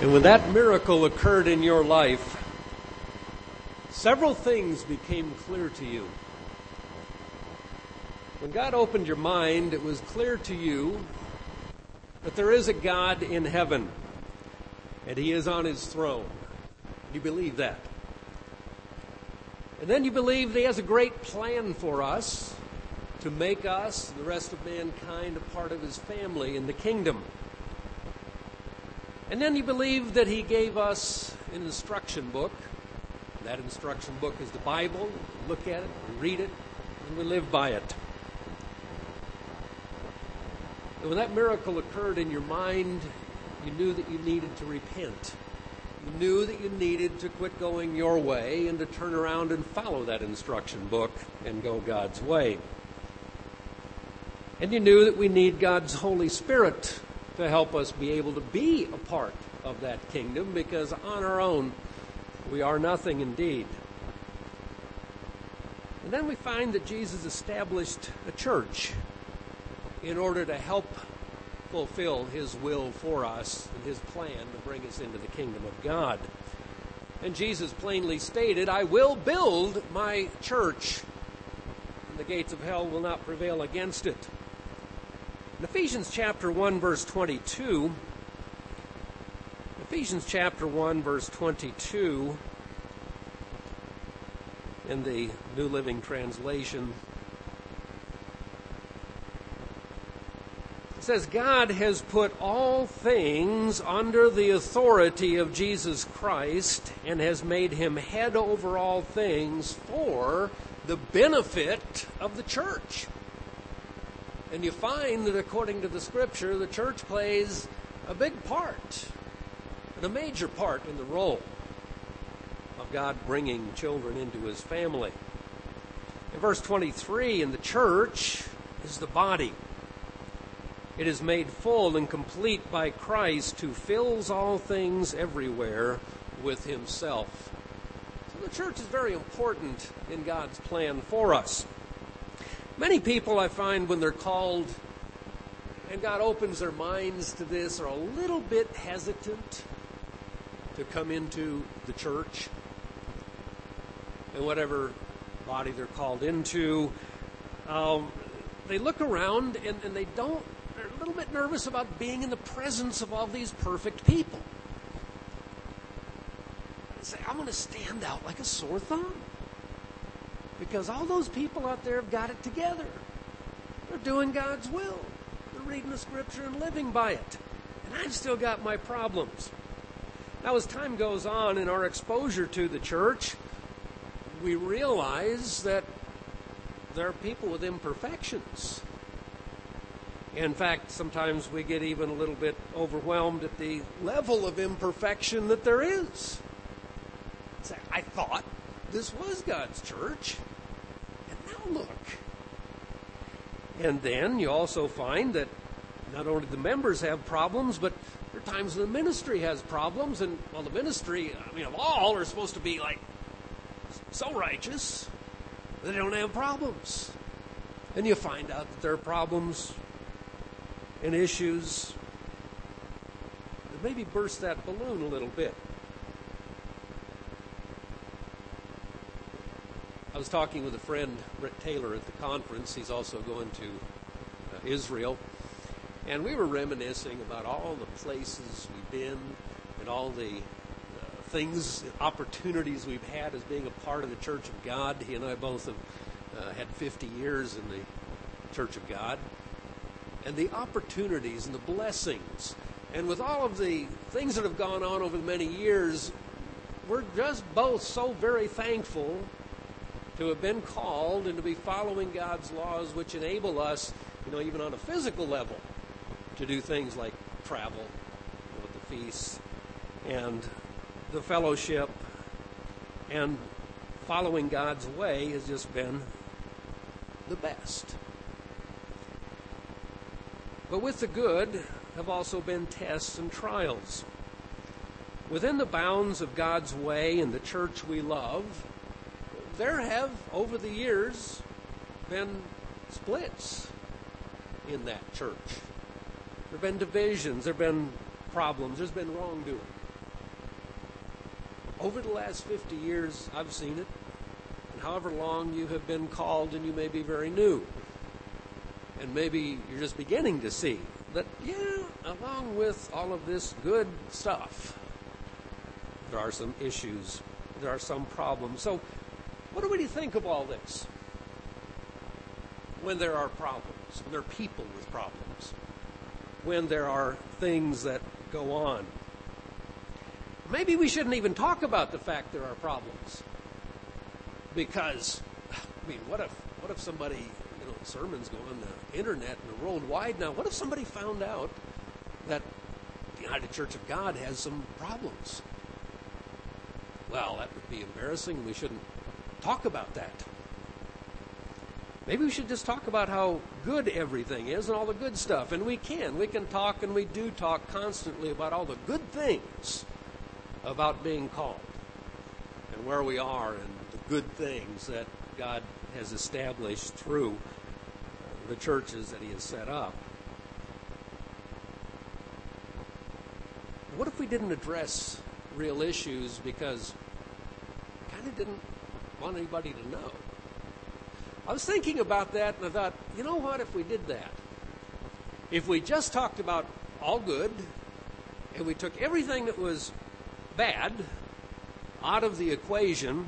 And when that miracle occurred in your life, several things became clear to you. When God opened your mind, it was clear to you that there is a God in heaven, and He is on His throne. You believe that. And then you believe that He has a great plan for us to make us, the rest of mankind, a part of His family in the kingdom. And then you believe that He gave us an instruction book. That instruction book is the Bible. We look at it, we read it, and we live by it. And when that miracle occurred in your mind, you knew that you needed to repent. You knew that you needed to quit going your way and to turn around and follow that instruction book and go God's way. And you knew that we need God's Holy Spirit to help us be able to be a part of that kingdom, because on our own, we are nothing indeed. And then we find that Jesus established a church in order to help fulfill His will for us and His plan to bring us into the kingdom of God. And Jesus plainly stated, "I will build my church, and the gates of hell will not prevail against it." In Ephesians chapter 1, verse 22, in the New Living Translation, it says, "God has put all things under the authority of Jesus Christ and has made Him head over all things for the benefit of the church." And you find that according to the Scripture, the church plays a big part, and a major part in the role of God bringing children into His family. In verse 23, in the church is the body. It is made full and complete by Christ, who fills all things everywhere with Himself. So the church is very important in God's plan for us. Many people, I find, when they're called and God opens their minds to this, are a little bit hesitant to come into the church and whatever body they're called into. They look around and they're a little bit nervous about being in the presence of all these perfect people. They say, "I'm going to stand out like a sore thumb, because all those people out there have got it together. They're doing God's will. They're reading the Scripture and living by it. And I've still got my problems." Now, as time goes on in our exposure to the church, we realize that there are people with imperfections. In fact, sometimes we get even a little bit overwhelmed at the level of imperfection that there is. Say, "I thought this was God's church, and now look." And then you also find that not only the members have problems, but there are times when the ministry has problems. And the ministry, of all, are supposed to be like so righteous that they don't have problems. And you find out that there are problems and issues that maybe burst that balloon a little bit. I was talking with a friend, Rick Taylor, at the conference. He's also going to Israel. And we were reminiscing about all the places we've been and all the things, opportunities we've had as being a part of the Church of God. He and I both have had 50 years in the Church of God. And the opportunities and the blessings. And with all of the things that have gone on over the many years, we're just both so very thankful to have been called and to be following God's laws, which enable us, even on a physical level, to do things like travel with the feasts and the fellowship, and following God's way has just been the best. But with the good have also been tests and trials. Within the bounds of God's way and the church we love, there have, over the years, been splits in that church. There have been divisions, there have been problems, there's been wrongdoing. over the last 50 years, I've seen it. And however long you have been called, and you may be very new. And maybe you're just beginning to see that, along with all of this good stuff, there are some issues, there are some problems. So, what do we think of all this? When there are problems, when there are people with problems, when there are things that go on. Maybe we shouldn't even talk about the fact there are problems. Because, what if somebody, sermons go on the internet and the worldwide now, what if somebody found out that the United Church of God has some problems? Well, that would be embarrassing, and we shouldn't talk about that. Maybe we should just talk about how good everything is and all the good stuff. And we can talk, and we do talk constantly about all the good things about being called and where we are and the good things that God has established through the churches that He has set up. What if we didn't address real issues because we kind of didn't want anybody to know? I was thinking about that, and I thought, what if we did that? If we just talked about all good, and we took everything that was bad out of the equation,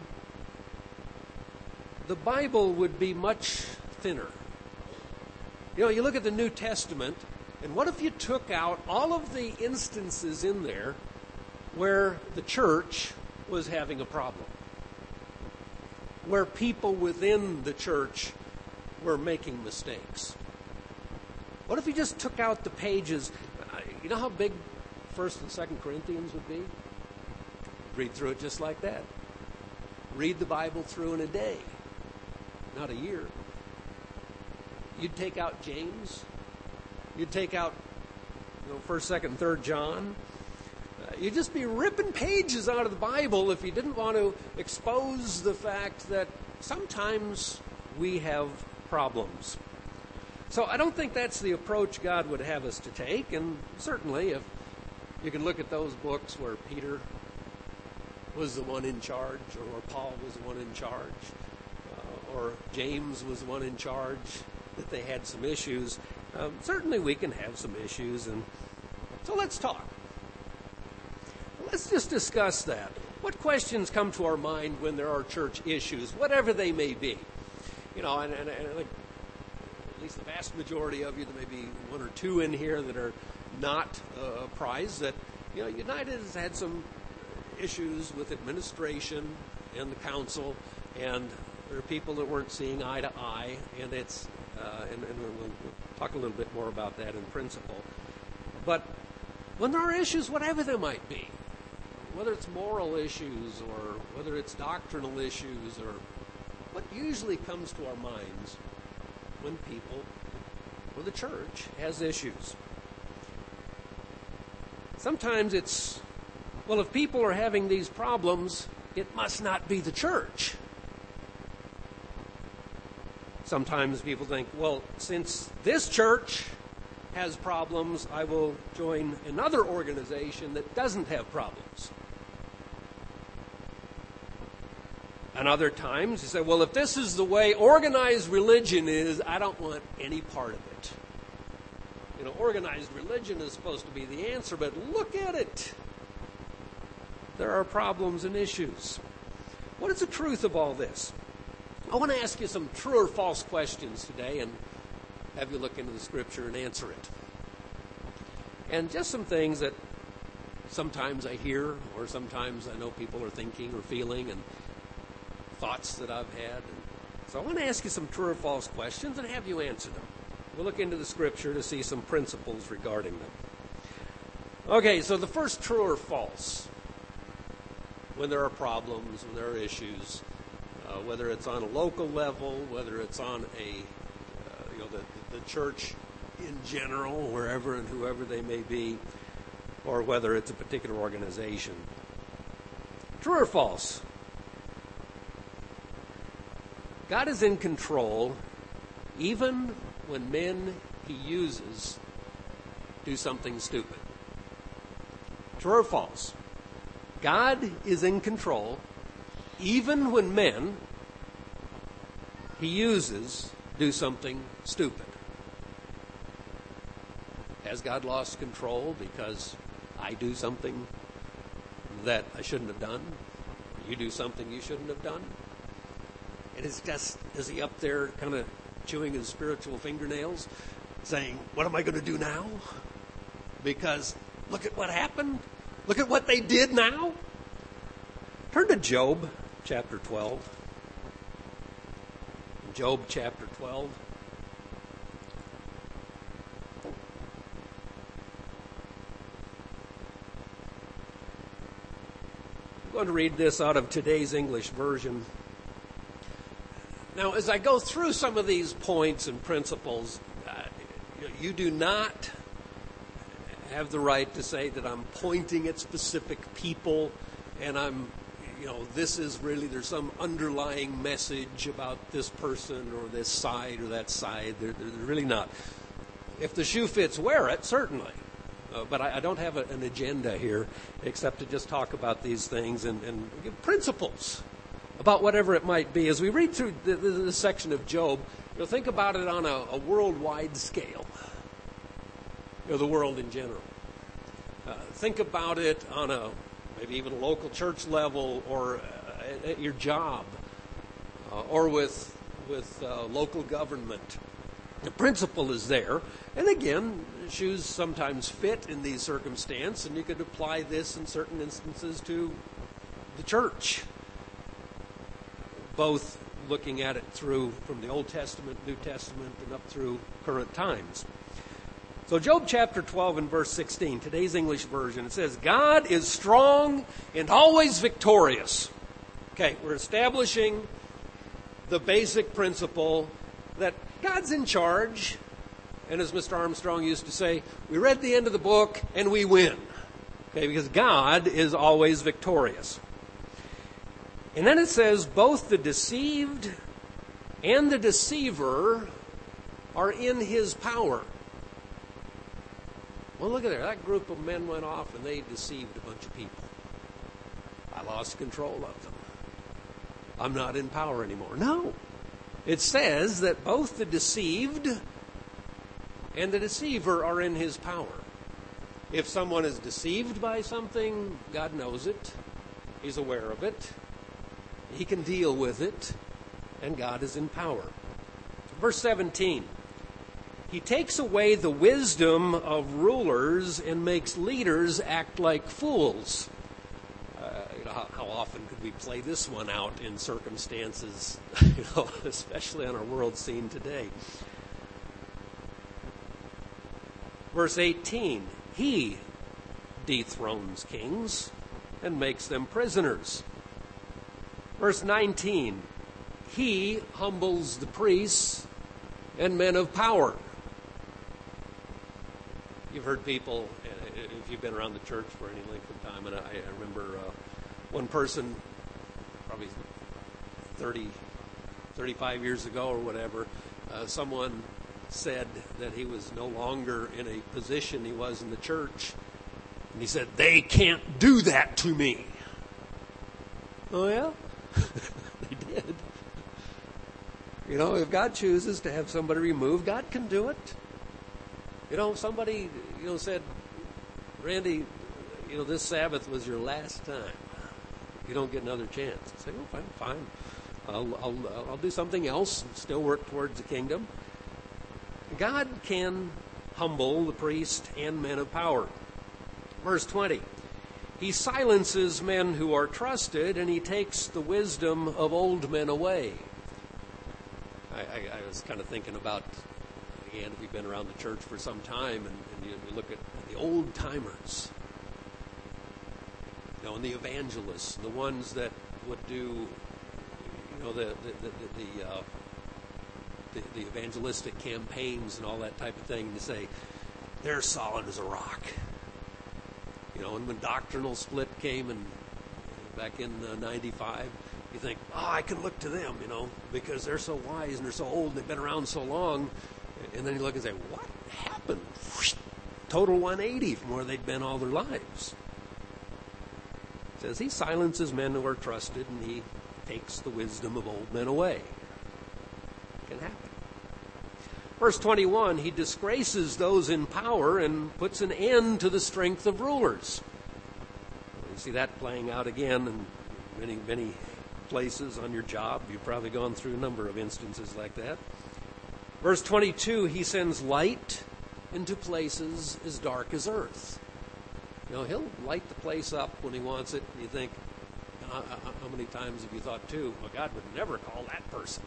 the Bible would be much thinner. You look at the New Testament, and what if you took out all of the instances in there where the church was having a problem? Where people within the church were making mistakes? What if you just took out the pages? You know how big 1st and 2nd Corinthians would be? Read through it just like that. Read the Bible through in a day, not a year. You'd take out James. You'd take out 1st, 2nd, and 3rd John. You'd just be ripping pages out of the Bible if you didn't want to expose the fact that sometimes we have problems. So I don't think that's the approach God would have us to take. And certainly if you can look at those books where Peter was the one in charge, or where Paul was the one in charge, or James was the one in charge, that they had some issues. Certainly we can have some issues, and so let's talk. Let's just discuss that. What questions come to our mind when there are church issues, whatever they may be? And I think at least the vast majority of you, there may be one or two in here that are not apprised that, United has had some issues with administration and the council, and there are people that weren't seeing eye to eye, and it's and we'll talk a little bit more about that in principle. But when there are issues, whatever they might be, whether it's moral issues or whether it's doctrinal issues, or what usually comes to our minds when people or the church has issues? Sometimes it's, if people are having these problems, it must not be the church. Sometimes people think, since this church has problems, I will join another organization that doesn't have problems. And other times you say, if this is the way organized religion is, I don't want any part of it. Organized religion is supposed to be the answer, but look at it. There are problems and issues. What is the truth of all this? I want to ask you some true or false questions today and have you look into the Scripture and answer it. And just some things that sometimes I hear, or sometimes I know people are thinking or feeling, and thoughts that I've had. So I want to ask you some true or false questions and have you answer them. We'll look into the Scripture to see some principles regarding them. Okay, so the first true or false, when there are problems, when there are issues, whether it's on a local level, whether it's on the church in general, wherever and whoever they may be, or whether it's a particular organization. True or false? God is in control even when men He uses do something stupid. True or false? God is in control, even when men he uses do something stupid. Has God lost control because I do something that I shouldn't have done? You do something you shouldn't have done? And it's just, is he up there kind of chewing his spiritual fingernails, saying, what am I going to do now? Because look at what happened. Look at what they did now. Turn to Job chapter 12. Job chapter 12. I'm going to read this out of today's English version. Now, as I go through some of these points and principles, you do not have the right to say that I'm pointing at specific people and this is really, there's some underlying message about this person or this side or that side. They're really not. If the shoe fits, wear it, certainly. But I don't have an agenda here except to just talk about these things and give principles about whatever it might be. As we read through this section of Job, think about it on a worldwide scale, the world in general. Think about it on a maybe even a local church level or at your job or with local government. The principle is there. And again, shoes sometimes fit in these circumstances, and you could apply this in certain instances to the church, both looking at it through from the Old Testament, New Testament, and up through current times. So Job chapter 12 and verse 16, today's English version, it says, God is strong and always victorious. Okay, we're establishing the basic principle that God's in charge. And as Mr. Armstrong used to say, we read the end of the book and we win. Okay, because God is always victorious. And then it says, both the deceived and the deceiver are in his power. Well, look at there. That group of men went off and they deceived a bunch of people. I lost control of them. I'm not in power anymore. No. It says that both the deceived and the deceiver are in his power. If someone is deceived by something, God knows it. He's aware of it. He can deal with it. And God is in power. Verse 17. He takes away the wisdom of rulers and makes leaders act like fools. How often could we play this one out in circumstances, especially on our world scene today? Verse 18, he dethrones kings and makes them prisoners. Verse 19, he humbles the priests and men of power. You've heard people, if you've been around the church for any length of time, and I remember one person, probably 35 years ago or whatever, someone said that he was no longer in a position he was in the church. And he said, they can't do that to me. Oh, yeah? They did. If God chooses to have somebody removed, God can do it. Somebody, said, Randy, this Sabbath was your last time. You don't get another chance. I say, oh, fine. I'll do something else and still work towards the kingdom. God can humble the priest and men of power. Verse 20. He silences men who are trusted, and he takes the wisdom of old men away. I was kind of thinking about, again, if you've been around the church for some time, and you look at the old timers, and the evangelists, the ones that would do, the evangelistic campaigns and all that type of thing, to say they're solid as a rock. And when doctrinal split came and back in 95, you think, I can look to them, because they're so wise and they're so old and they've been around so long. And then you look and say, what happened? Total 180 from where they'd been all their lives. It says he silences men who are trusted, and he takes the wisdom of old men away. It can happen. Verse 21, he disgraces those in power and puts an end to the strength of rulers. You see that playing out again in many, many places on your job. You've probably gone through a number of instances like that. Verse 22, he sends light into places as dark as earth. You know, he'll light the place up when he wants it, and you think, how many times have you thought, too, well, God would never call that person.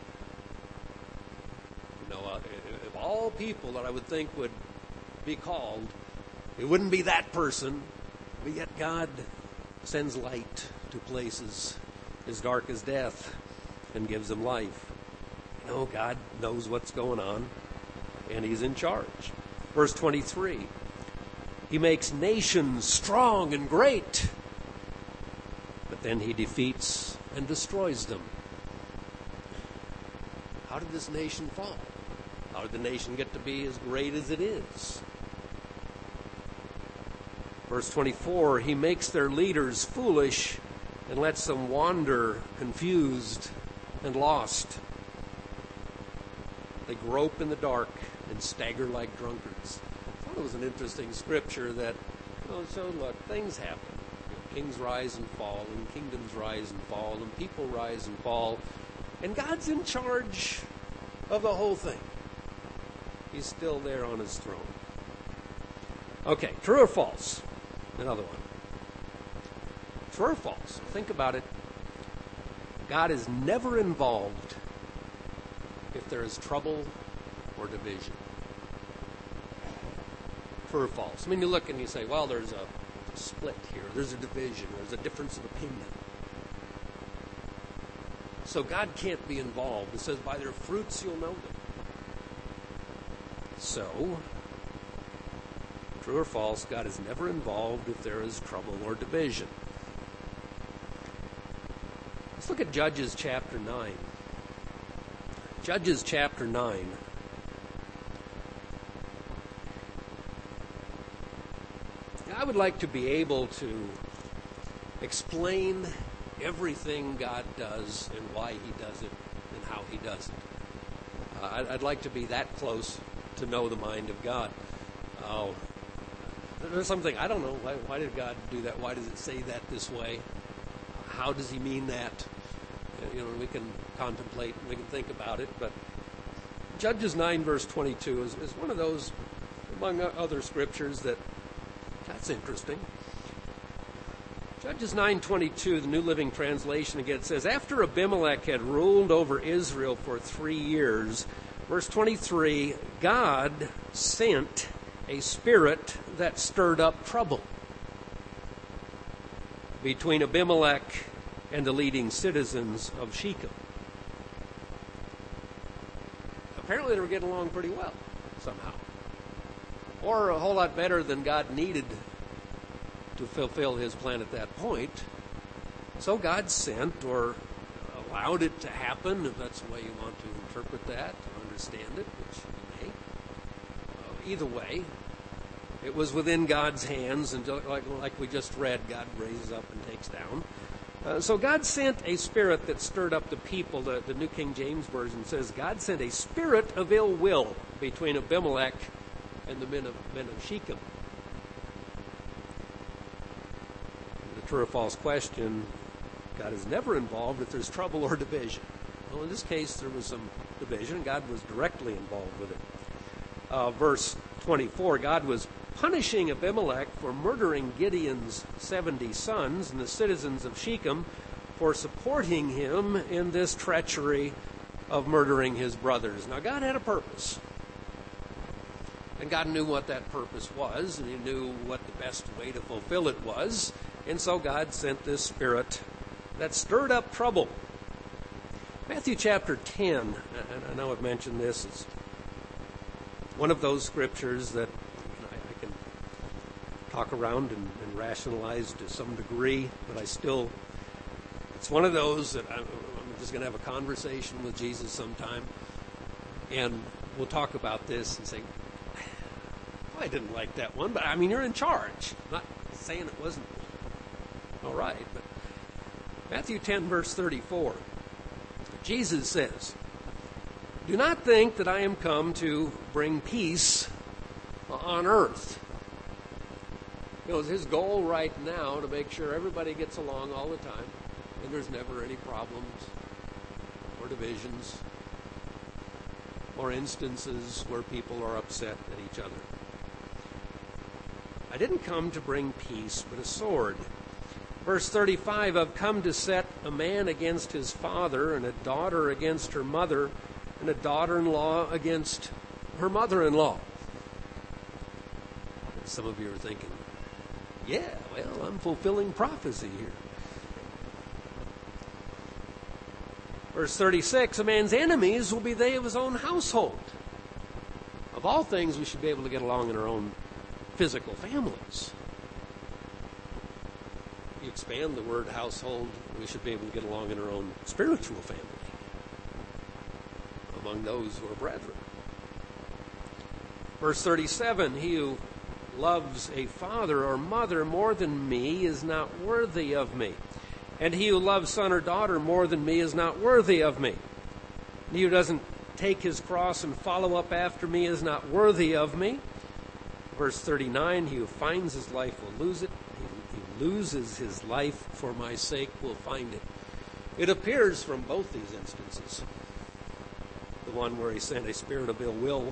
You know, if all people that I would think would be called, it wouldn't be that person, but yet God sends light to places as dark as death and gives them life. You know, God knows what's going on, and he's in charge. Verse 23, he makes nations strong and great, but then he defeats and destroys them. How did this nation fall? How did the nation get to be as great as it is? Verse 24, he makes their leaders foolish and lets them wander confused and lost. They grope in the dark and stagger like drunkards. I thought it was an interesting scripture that showed, look, things happen. Kings rise and fall, and kingdoms rise and fall, and people rise and fall. And God's in charge of the whole thing. He's still there on his throne. Okay, true or false? Another one. True or false? Think about it. God is never involved if there is trouble or division. True or false? I mean, you look and you say, well, there's a split here. There's a division. There's a difference of opinion. So God can't be involved. It says, by their fruits you'll know them. So, true or false, God is never involved if there is trouble or division. Let's look at Judges chapter 9. Judges chapter 9. I would like to be able to explain everything God does and why he does it and how he does it. I'd like to be that close to know the mind of God. There's something, I don't know, why did God do that? Why does it say that this way? How does he mean that? We can contemplate, we can think about it, but Judges 9 verse 22 is one of those, among other scriptures, that's interesting. Judges 9:22, the New Living Translation again, says, after Abimelech had ruled over Israel for 3 years, verse 23, God sent a spirit that stirred up trouble between Abimelech and the leading citizens of Shechem. Apparently they were getting along pretty well, somehow. Or a whole lot better than God needed to fulfill his plan at that point. So God sent or allowed it to happen, if that's the way you want to interpret that, or understand it, which you may. Either way, it was within God's hands, and like we just read, God raises up and takes down. So God sent a spirit that stirred up the people. The New King James Version says, God sent a spirit of ill will between Abimelech and the men of Shechem. The true or false question, God is never involved if there's trouble or division. Well, in this case, there was some division. God was directly involved with it. Verse 24, God was punishing Abimelech for murdering Gideon's 70 sons and the citizens of Shechem for supporting him in this treachery of murdering his brothers. Now, God had a purpose. And God knew what that purpose was, and he knew what the best way to fulfill it was. And so God sent this spirit that stirred up trouble. Matthew chapter 10, and I know I've mentioned this, it's one of those scriptures that I can talk around and rationalize to some degree, but it's one of those that I'm just going to have a conversation with Jesus sometime, and we'll talk about this and say, I didn't like that one, but I mean, you're in charge. I'm not saying it wasn't All right, but Matthew 10, verse 34, Jesus says, "Do not think that I am come to bring peace on earth." You know, it's his goal right now to make sure everybody gets along all the time and there's never any problems or divisions or instances where people are upset at each other. I didn't come to bring peace, but a sword. Verse 35, I've come to set a man against his father, and a daughter against her mother, and a daughter-in-law against her mother-in-law. Some of you are thinking, yeah, well, I'm fulfilling prophecy here. Verse 36, a man's enemies will be they of his own household. Of all things, we should be able to get along in our own physical families. You expand the word household, we should be able to get along in our own spiritual family, among those who are brethren. Verse 37, he who loves a father or mother more than me is not worthy of me. And he who loves son or daughter more than me is not worthy of me. And he who doesn't take his cross and follow up after me is not worthy of me. Verse 39, he who finds his life will lose it. He loses his life for my sake will find it. It appears from both these instances. The one where he sent a spirit of ill will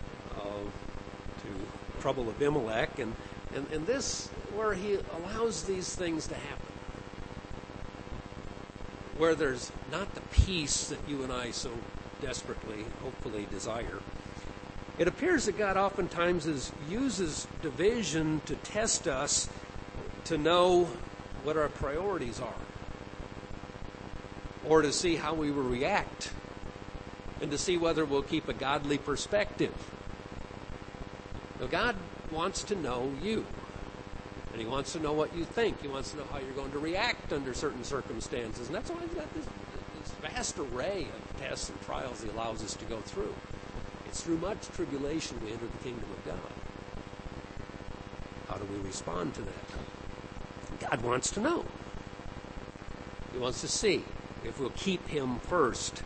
to trouble Abimelech, and this where he allows these things to happen. Where there's not the peace that you and I so desperately, hopefully, desire. It appears that God oftentimes uses division to test us to know what our priorities are, or to see how we will react, and to see whether we'll keep a godly perspective. Now, God wants to know you. And he wants to know what you think. He wants to know how you're going to react under certain circumstances. And that's why he's got this vast array of tests and trials he allows us to go through. It's through much tribulation we enter the kingdom of God. How do we respond to that? God wants to know. He wants to see if we'll keep him first.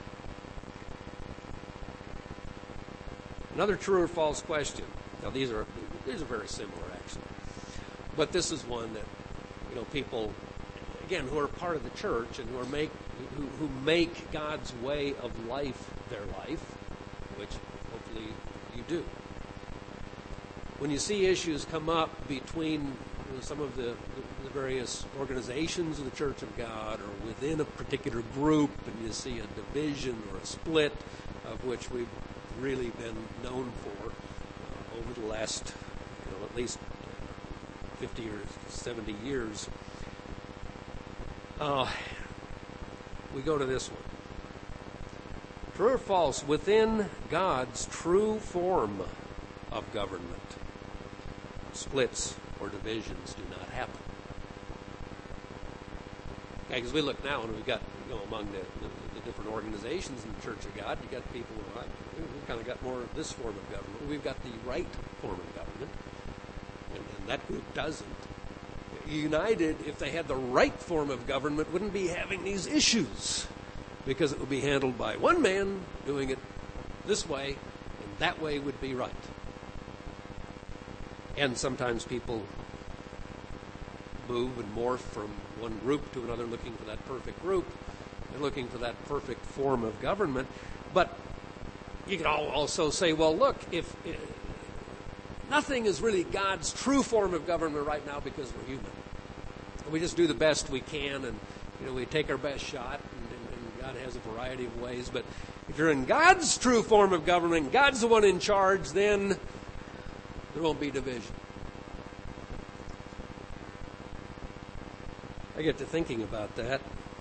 Another true or false question. Now these are very similar, actually. But this is one that, people, again, who are part of the church and who make God's way of life their life, which hopefully you do. When you see issues come up between some of the various organizations of the Church of God or within a particular group, and you see a division or a split, of which we've really been known for over the last, at least 50 or 70 years, we go to this one. True or false, within God's true form of government, splits or divisions do not happen. Okay, because we look now and we've got, among the different organizations in the Church of God, you got people who we've kind of got more of this form of government. We've got the right form of government. And that group doesn't. United, if they had the right form of government, wouldn't be having these issues, because it would be handled by one man doing it this way, and that way would be right. And sometimes people move and morph from one group to another looking for that perfect group and looking for that perfect form of government. But you can also say, well, look, if nothing is really God's true form of government right now because we're human. We just do the best we can, and we take our best shot, and God has a variety of ways. But if you're in God's true form of government, God's the one in charge, then there won't be division. I get to thinking about that.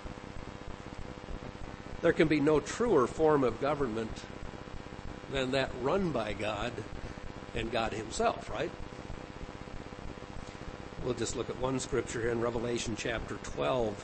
There can be no truer form of government than that run by God and God himself, right? We'll just look at one scripture here in Revelation chapter 12.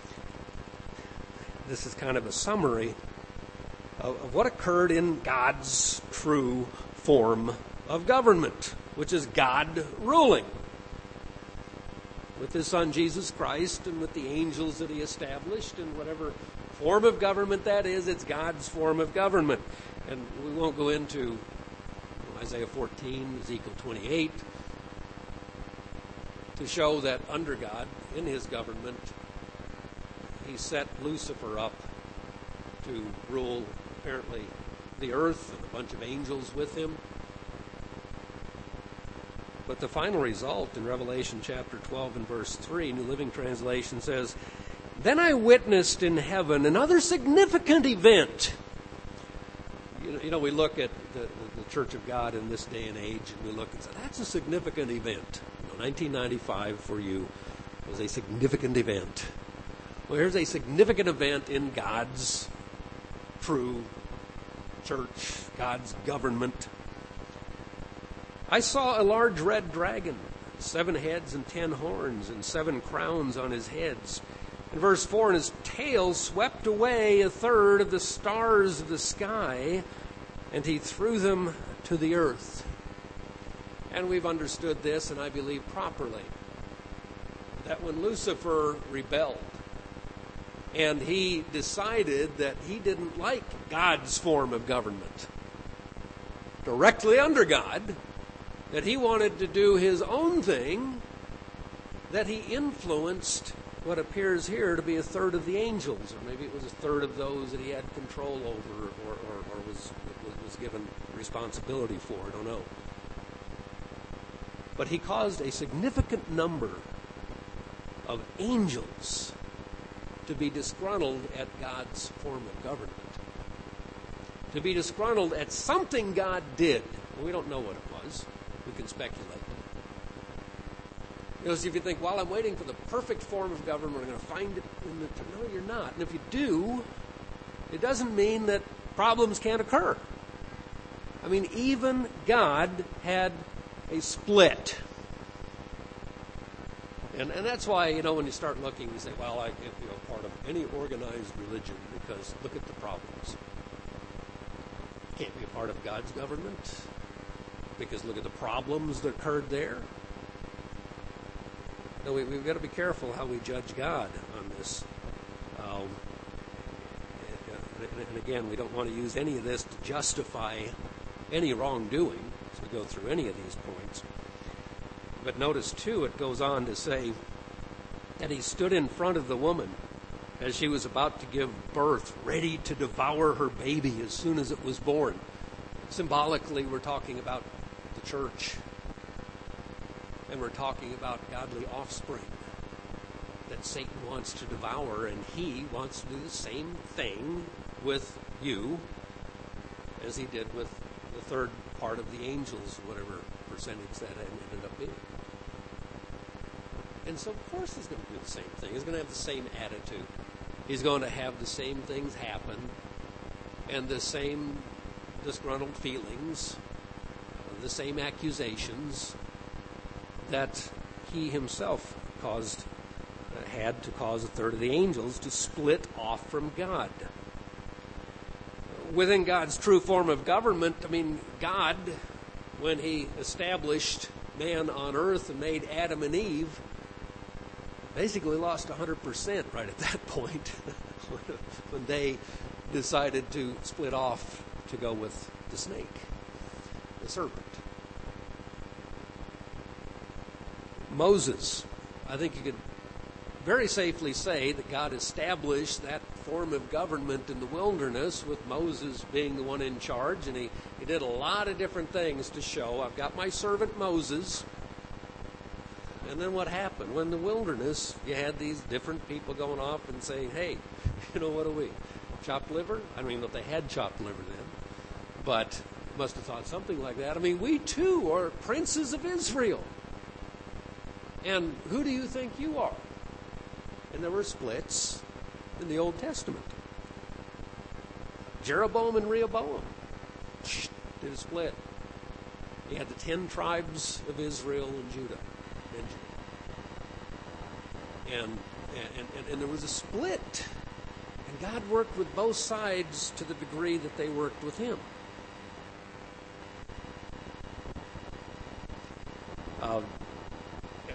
This is kind of a summary of what occurred in God's true form of government, which is God ruling. with his Son Jesus Christ and with the angels that he established, and whatever form of government that is, it's God's form of government. And we won't go into Isaiah 14, Ezekiel 28, to show that under God, in his government, he set Lucifer up to rule, apparently, the earth and a bunch of angels with him. But the final result in Revelation chapter 12 and verse 3, New Living Translation says, "Then I witnessed in heaven another significant event." You know, we look at the Church of God in this day and age, and we look and say, that's a significant event. 1995 for you was a significant event. Well, here's a significant event in God's true church, God's government. "I saw a large red dragon, 7 heads and 10 horns, and 7 crowns on his heads. In verse 4, and his tail swept away 1/3 of the stars of the sky, and he threw them to the earth." And we've understood this, and I believe properly, that when Lucifer rebelled, and he decided that he didn't like God's form of government, directly under God, that he wanted to do his own thing, that he influenced what appears here to be 1/3 of the angels, or maybe it was 1/3 of those that he had control over or was given responsibility for. I don't know. But he caused a significant number of angels to be disgruntled at God's form of government, to be disgruntled at something God did. We don't know what it was. We can speculate. You know, so if you think, well, I'm waiting for the perfect form of government, I'm going to find it in the... No, you're not. And if you do, it doesn't mean that problems can't occur. I mean, even God had a split. And that's why, you know, when you start looking, you say, well, I can't be a part of any organized religion because look at the problems. Can't be a part of God's government because look at the problems that occurred there. No, we've got to be careful how we judge God on this. And again, we don't want to use any of this to justify any wrongdoing as we go through any of these points. But notice, too, it goes on to say that he stood in front of the woman as she was about to give birth, ready to devour her baby as soon as it was born. Symbolically, we're talking about the church. And we're talking about godly offspring that Satan wants to devour, and he wants to do the same thing with you as he did with the 1/3 part of the angels, whatever percentage that ended up being. And so, of course, he's going to do the same thing. He's going to have the same attitude. He's going to have the same things happen and the same disgruntled feelings, the same accusations that he himself had to cause 1/3 of the angels to split off from God. Within God's true form of government, I mean, God, when he established man on earth and made Adam and Eve, basically lost 100% right at that point when they decided to split off to go with the snake, the serpent. Moses, I think you could very safely say that God established that form of government in the wilderness with Moses being the one in charge, and he did a lot of different things to show, I've got my servant Moses. And then what happened? When in the wilderness, you had these different people going off and saying, hey, you know, what are we? Chopped liver? I don't even know if they had chopped liver then, but must have thought something like that. I mean, we too are princes of Israel. And who do you think you are? And there were splits in the Old Testament. Jeroboam and Rehoboam did a split. You had the 10 tribes of Israel and Judah. And there was a split. And God worked with both sides to the degree that they worked with him.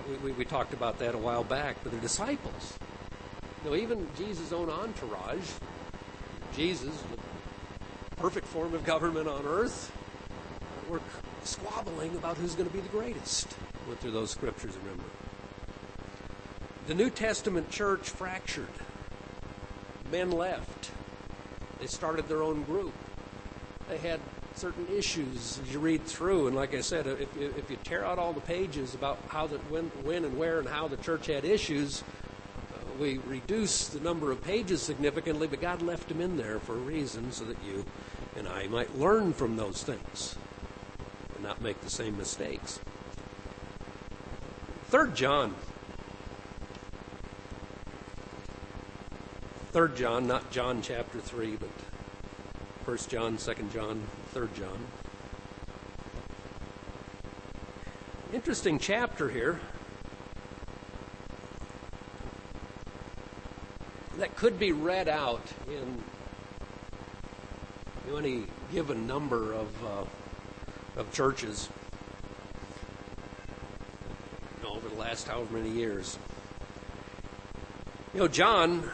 we talked about that a while back, but they're disciples. Even Jesus' own entourage, Jesus, the perfect form of government on earth, were squabbling about who's going to be the greatest. Went through those scriptures, remember. The New Testament church fractured. Men left. They started their own group. They had certain issues as you read through, and like I said, if you tear out all the pages about how when and where and how the church had issues, we reduce the number of pages significantly, but God left them in there for a reason so that you and I might learn from those things and not make the same mistakes. 3 John. 3 John, not John chapter 3, but 1 John, 2 John, 3 John. Interesting chapter here that could be read out in any given number of churches over the last however many years. John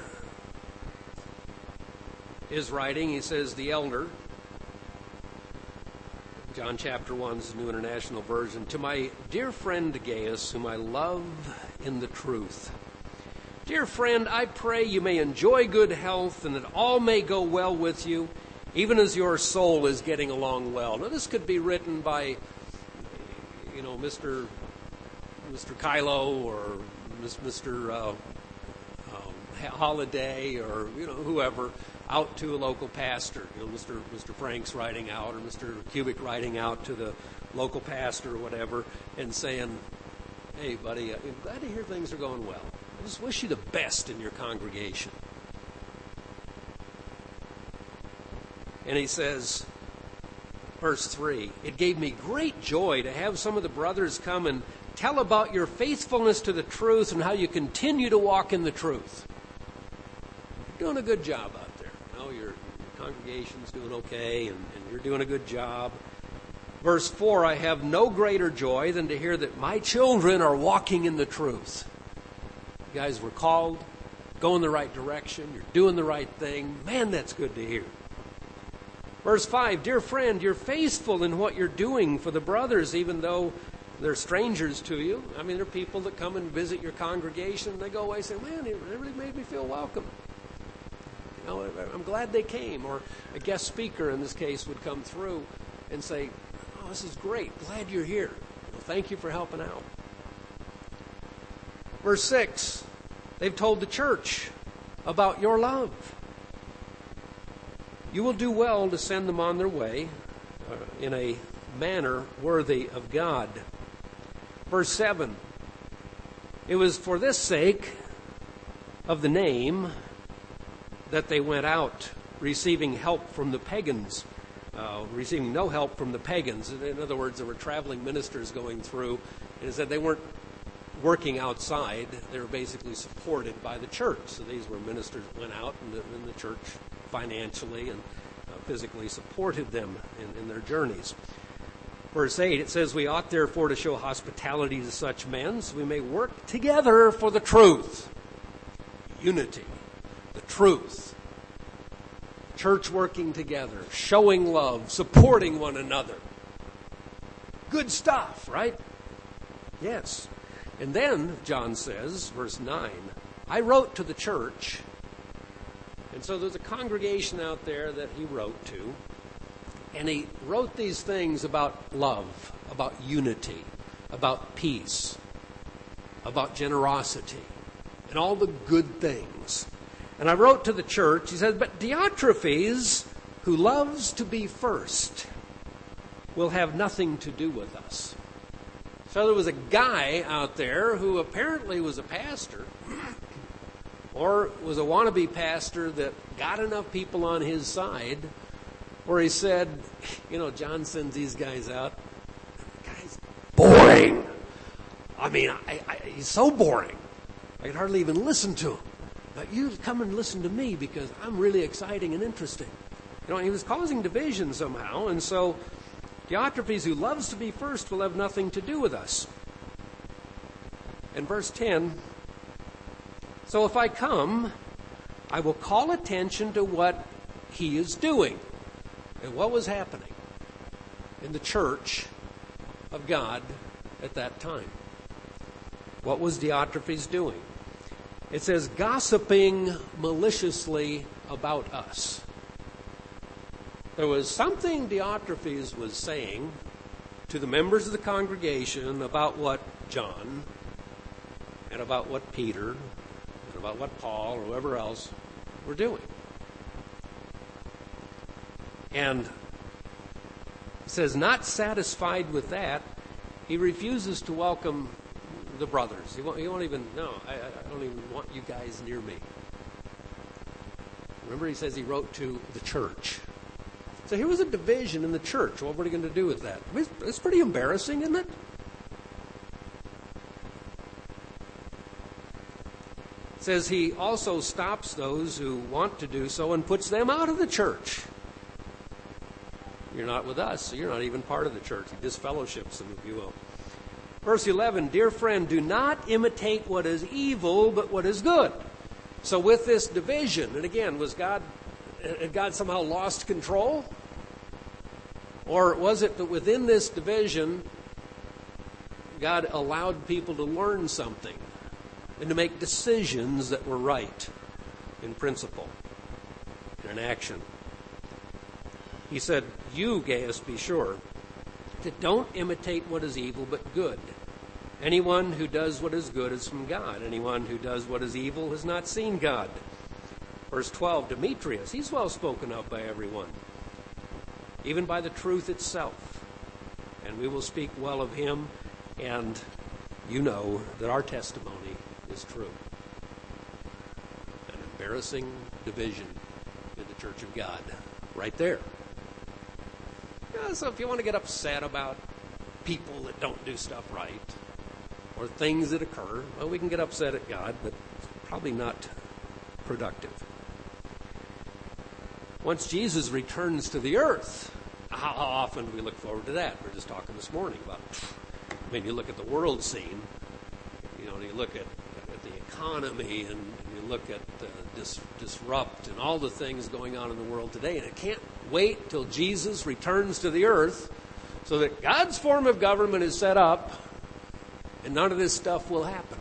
is writing, he says, the elder, John chapter 1 is the New International Version, to my dear friend Gaius, whom I love in the truth. Dear friend, I pray you may enjoy good health and that all may go well with you, even as your soul is getting along well. Now, this could be written by, Mr. Kylo or Mr. Holiday or, whoever, out to a local pastor. Mr. Frank's writing out, or Mr. Kubik writing out to the local pastor or whatever, and saying, hey, buddy, I'm glad to hear things are going well. I just wish you the best in your congregation. And he says, verse 3, it gave me great joy to have some of the brothers come and tell about your faithfulness to the truth and how you continue to walk in the truth. You're doing a good job out there. Your congregation's doing okay, and you're doing a good job. Verse 4, I have no greater joy than to hear that my children are walking in the truth. You guys were called, go in the right direction, you're doing the right thing. Man, that's good to hear. Verse 5, dear friend, you're faithful in what you're doing for the brothers, even though they're strangers to you. There are people that come and visit your congregation, and they go away and say, man, it really made me feel welcome. I'm glad they came. Or a guest speaker in this case would come through and say, oh, this is great. Glad you're here. Thank you for helping out. Verse 6, they've told the church about your love. You will do well to send them on their way in a manner worthy of God. Verse 7, it was for this sake of the name that they went out, receiving help from the pagans, receiving no help from the pagans. In other words, there were traveling ministers going through, and it said they weren't working outside. They were basically supported by the church. So these were ministers that went out, and the church financially and physically supported them in their journeys. Verse 8, it says, we ought therefore to show hospitality to such men, so we may work together for the truth. Unity. The truth. Church working together, showing love, supporting one another. Good stuff, right? Yes. And then, John says, verse 9, I wrote to the church, and so there's a congregation out there that he wrote to, and he wrote these things about love, about unity, about peace, about generosity, and all the good things. And I wrote to the church, he said, but Diotrephes, who loves to be first, will have nothing to do with us. So there was a guy out there who apparently was a pastor, or was a wannabe pastor that got enough people on his side, where he said, John sends these guys out. The guy's boring. He's so boring. I could hardly even listen to him. But you come and listen to me because I'm really exciting and interesting. He was causing division somehow, and so Diotrephes, who loves to be first, will have nothing to do with us. And verse 10, so if I come, I will call attention to what he is doing. And what was happening in the church of God at that time? What was Diotrephes doing? It says, gossiping maliciously about us. There was something Diotrephes was saying to the members of the congregation about what John and about what Peter and about what Paul or whoever else were doing. And it says, not satisfied with that, he refuses to welcome the brothers. He won't even, no, I don't even want you guys near me. Remember, he says he wrote to the church. So here was a division in the church. What were they going to do with that? It's pretty embarrassing, isn't it? It says he also stops those who want to do so and puts them out of the church. You're not with us, so you're not even part of the church. He disfellowships them, if you will. Verse 11, dear friend, do not imitate what is evil, but what is good. So with this division, and again, had God somehow lost control? Or was it that within this division, God allowed people to learn something and to make decisions that were right in principle and in action? He said, you, Gaius, be sure that don't imitate what is evil, but good. Anyone who does what is good is from God. Anyone who does what is evil has not seen God. Verse 12, Demetrius, he's well spoken of by everyone, even by the truth itself. And we will speak well of him, and you know that our testimony is true. An embarrassing division in the church of God, right there. So if you want to get upset about people that don't do stuff right, or things that occur, well, we can get upset at God, but it's probably not productive. Once Jesus returns to the earth, how often do we look forward to that? We're just talking this morning about, you look at the world scene, you look at the economy, and you look at disrupt and all the things going on in the world today, and it can't wait till Jesus returns to the earth so that God's form of government is set up and none of this stuff will happen.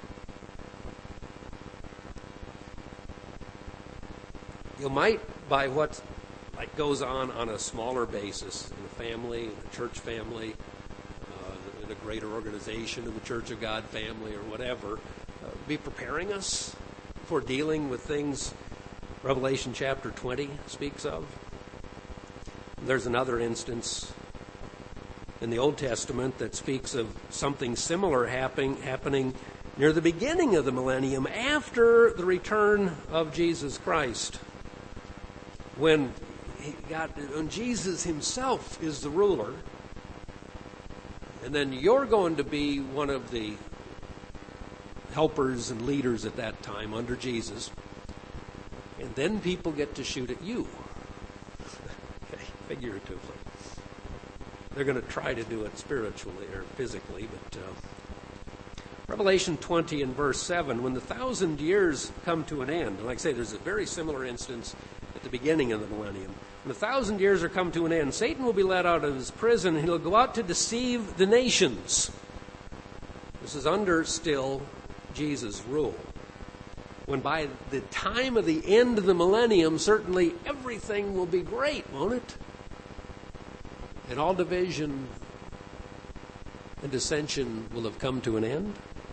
You might, by what goes on a smaller basis in a family, in a church family, in a greater organization, in the Church of God family or whatever, be preparing us for dealing with things Revelation chapter 20 speaks of. There's another instance in the Old Testament that speaks of something similar happening near the beginning of the millennium after the return of Jesus Christ, when Jesus himself is the ruler, and then you're going to be one of the helpers and leaders at that time under Jesus, and then people get to shoot at you. Okay, figuratively. They're going to try to do it spiritually or physically, but Revelation 20 and verse 7, when the 1,000 years come to an end, and like I say, there's a very similar instance at the beginning of the millennium. When the 1,000 years are come to an end, Satan will be let out of his prison, and he'll go out to deceive the nations. This is under still Jesus' rule. When by the time of the end of the millennium, certainly everything will be great, won't it? And all division and dissension will have come to an end.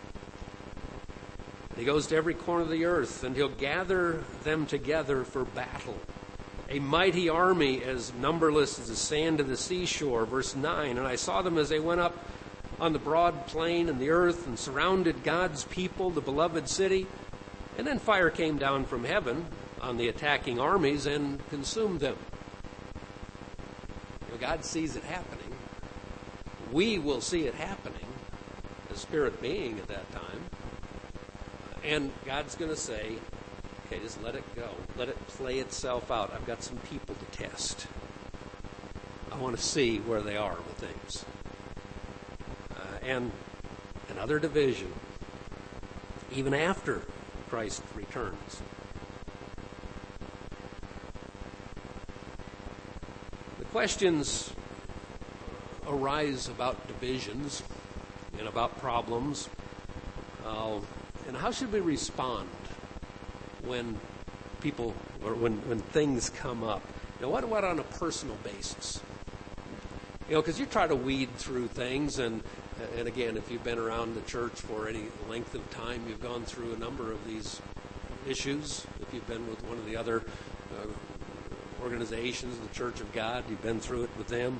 And he goes to every corner of the earth, and he'll gather them together for battle. A mighty army as numberless as the sand of the seashore. Verse 9, and I saw them as they went up on the broad plain and the earth and surrounded God's people, the beloved city. And then fire came down from heaven on the attacking armies and consumed them. God sees it happening. We will see it happening, the spirit being at that time. And God's going to say, okay, just let it go. Let it play itself out. I've got some people to test. I want to see where they are with things. And another division. even after Christ returns. The questions arise about divisions and about problems. And how should we respond when people, or when things come up? What on a personal basis? Because you try to weed through things, and again, if you've been around the church for any length of time, you've gone through a number of these issues. If you've been with one of the other organizations, the Church of God, you've been through it with them.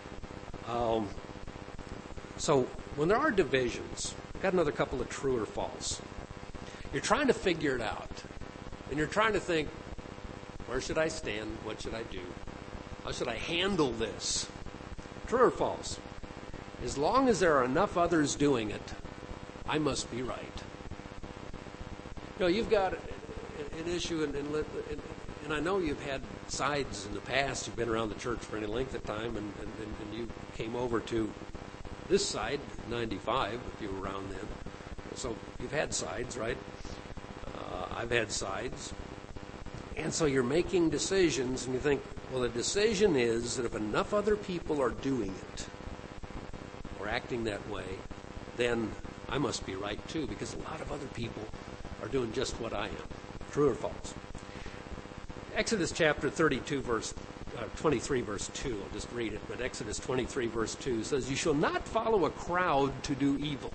So when there are divisions, I've got another couple of true or false. You're trying to figure it out, and you're trying to think, where should I stand? What should I do? How should I handle this? True or false? As long as there are enough others doing it, I must be right. You've got an issue, and I know you've had sides in the past. You've been around the church for any length of time, and you came over to this side, 95, if you were around then. So you've had sides, right? I've had sides. And so you're making decisions, and you think, well, the decision is that if enough other people are doing it or acting that way, then I must be right too, because a lot of other people are doing just what I am. True or false? Exodus chapter 32, verse 23, verse 2. I'll just read it. But Exodus 23, verse 2 says, "You shall not follow a crowd to do evil."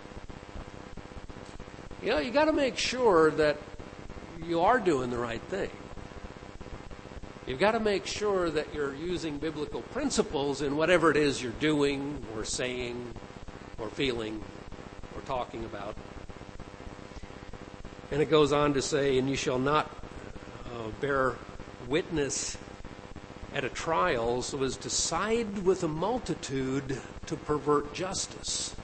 You got to make sure that you are doing the right thing. You've got to make sure that you're using biblical principles in whatever it is you're doing or saying or feeling or talking about. And it goes on to say, "And you shall not bear witness at a trial so as to side with a multitude to pervert justice."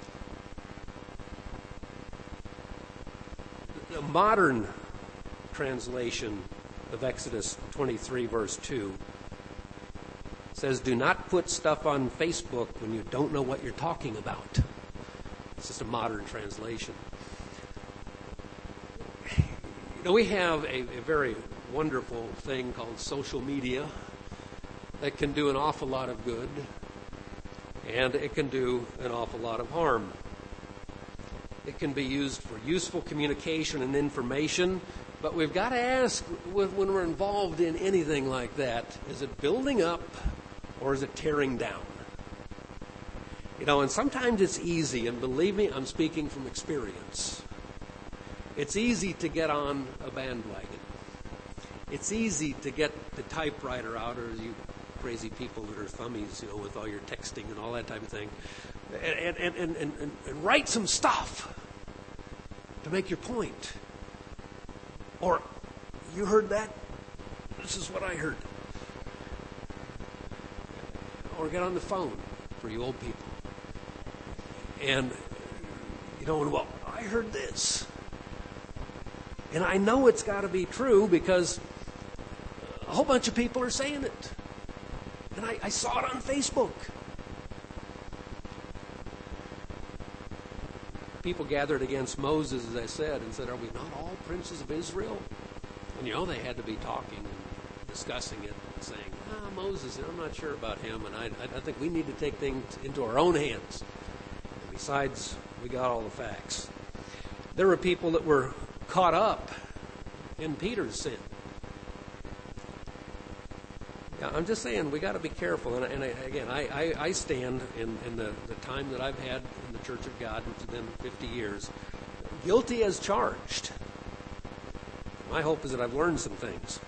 The modern translation of Exodus 23, verse 2 says, "Do not put stuff on Facebook when you don't know what you're talking about." It's just a modern translation. We have a very wonderful thing called social media that can do an awful lot of good, and it can do an awful lot of harm. It can be used for useful communication and information, but we've got to ask, when we're involved in anything like that, is it building up or is it tearing down? And sometimes it's easy, and believe me, I'm speaking from experience. It's easy to get on a bandwagon. It's easy to get the typewriter out, or you crazy people that are thummies, with all your texting and all that type of thing, and write some stuff to make your point. Or, you heard that? This is what I heard. Or get on the phone for you old people. And, well, I heard this. And I know it's got to be true because a whole bunch of people are saying it. And I saw it on Facebook. People gathered against Moses, as I said, and said, "Are we not all princes of Israel?" And they had to be talking and discussing it, and saying, Moses, I'm not sure about him, and I think we need to take things into our own hands. And besides, we got all the facts. There were people that were caught up in Peter's sin. Yeah, I'm just saying we got to be careful. And I stand in the time that I've had in the Church of God, which has been 50 years, guilty as charged. My hope is that I've learned some things.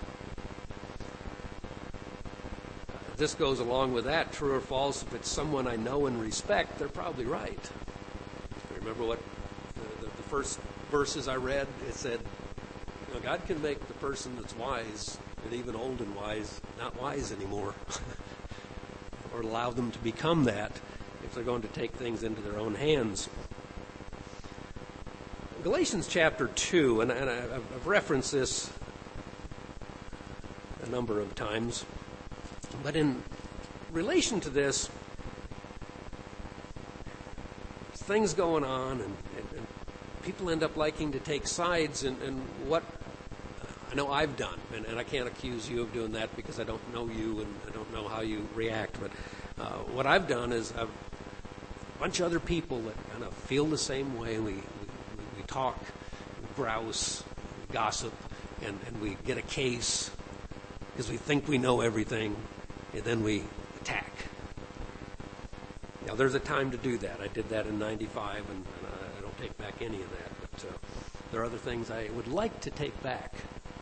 This goes along with that, true or false. If it's someone I know and respect, they're probably right. Remember what the first verses I read? It said, God can make the person that's wise, and even old and wise, not wise anymore, or allow them to become that if they're going to take things into their own hands. Galatians chapter 2, and I've referenced this a number of times, but in relation to this, things going on, and people end up liking to take sides in what I know I've done, and I can't accuse you of doing that because I don't know you and I don't know how you react, but what I've done is I've a bunch of other people that kind of feel the same way. We talk, we grouse, we gossip, and we get a case because we think we know everything, and then we attack. Now, there's a time to do that. I did that in 95, and I don't take back any of that. But there are other things I would like to take back.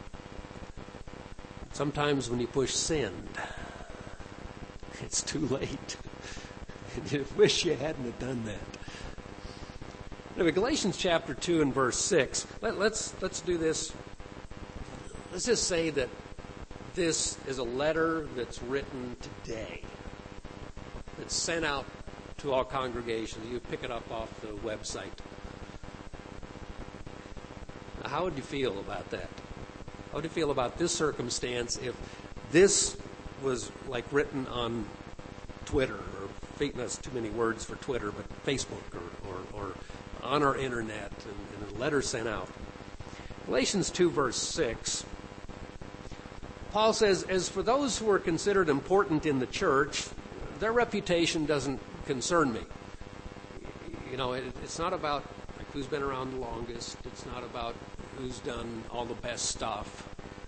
Sometimes when you push send, it's too late. You wish you hadn't have done that. Anyway, Galatians chapter 2 and verse 6. Let's do this. Let's just say that this is a letter that's written today. It's sent out to all congregations. You pick it up off the website. Now, how would you feel about that? How would you feel about this circumstance if this was like written on Twitter, or that's too many words for Twitter, but Facebook or on our internet, and a letter sent out? Galatians 2 verse 6. Paul says, as for those who are considered important in the church, their reputation doesn't concern me. You know, it's not about like who's been around the longest. It's not about who's done all the best stuff.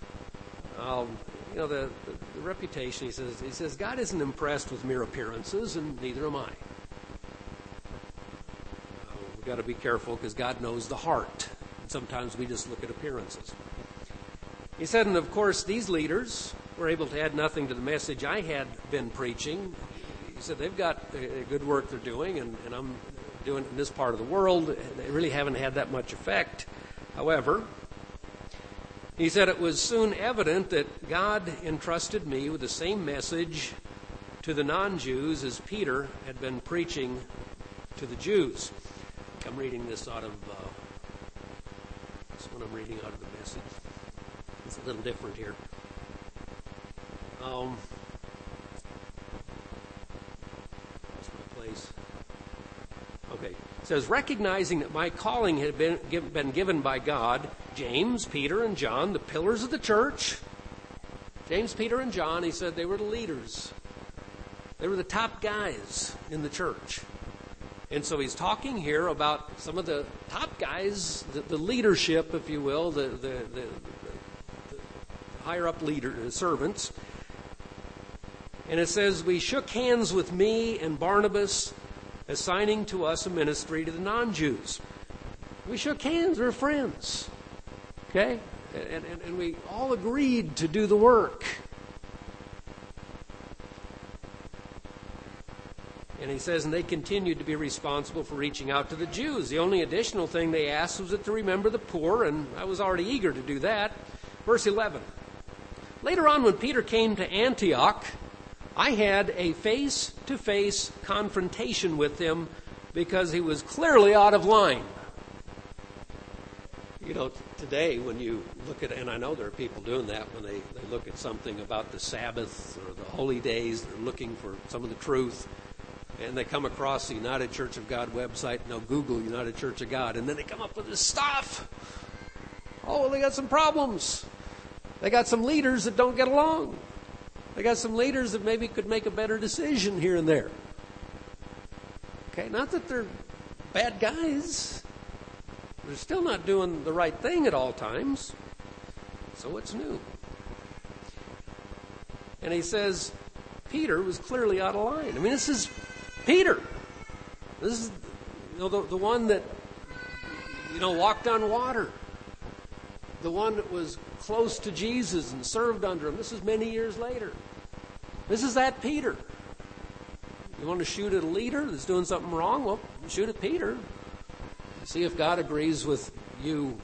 The reputation, he says, God isn't impressed with mere appearances, and neither am I. We've got to be careful because God knows the heart. And sometimes we just look at appearances. He said, and of course, these leaders were able to add nothing to the message I had been preaching. He said, they've got a good work they're doing, and I'm doing it in this part of the world. They really haven't had that much effect. However, he said it was soon evident that God entrusted me with the same message to the non-Jews as Peter had been preaching to the Jews. I'm reading this out of this one. I'm reading out of the Message. It's a little different here. That's my place. Okay. It says, recognizing that my calling had been given by God, James, Peter, and John, the pillars of the church. James, Peter, and John, he said they were the leaders. They were the top guys in the church. And so he's talking here about some of the top guys, the leadership, if you will, the higher up servants. And it says, we shook hands with me and Barnabas, assigning to us a ministry to the non-Jews. We shook hands, we're friends. Okay? And we all agreed to do the work. And he says, and they continued to be responsible for reaching out to the Jews. The only additional thing they asked was that to remember the poor, and I was already eager to do that. Verse 11. Later on, when Peter came to Antioch, I had a face-to-face confrontation with him because he was clearly out of line. You know, today when you look at, and I know there are people doing that when they look at something about the Sabbath or the holy days, they're looking for some of the truth, and they come across the United Church of God website, and they'll Google United Church of God, and then they come up with this stuff. Oh, they got some problems. They got some leaders that don't get along. They got some leaders that maybe could make a better decision here and there. Okay, not that they're bad guys. They're still not doing the right thing at all times. So what's new? And he says, Peter was clearly out of line. I mean, this is Peter. This is the one that, walked on water. The one that was close to Jesus and served under him. This is many years later. This is that Peter. You want to shoot at a leader that's doing something wrong? Well, shoot at Peter. See if God agrees with you,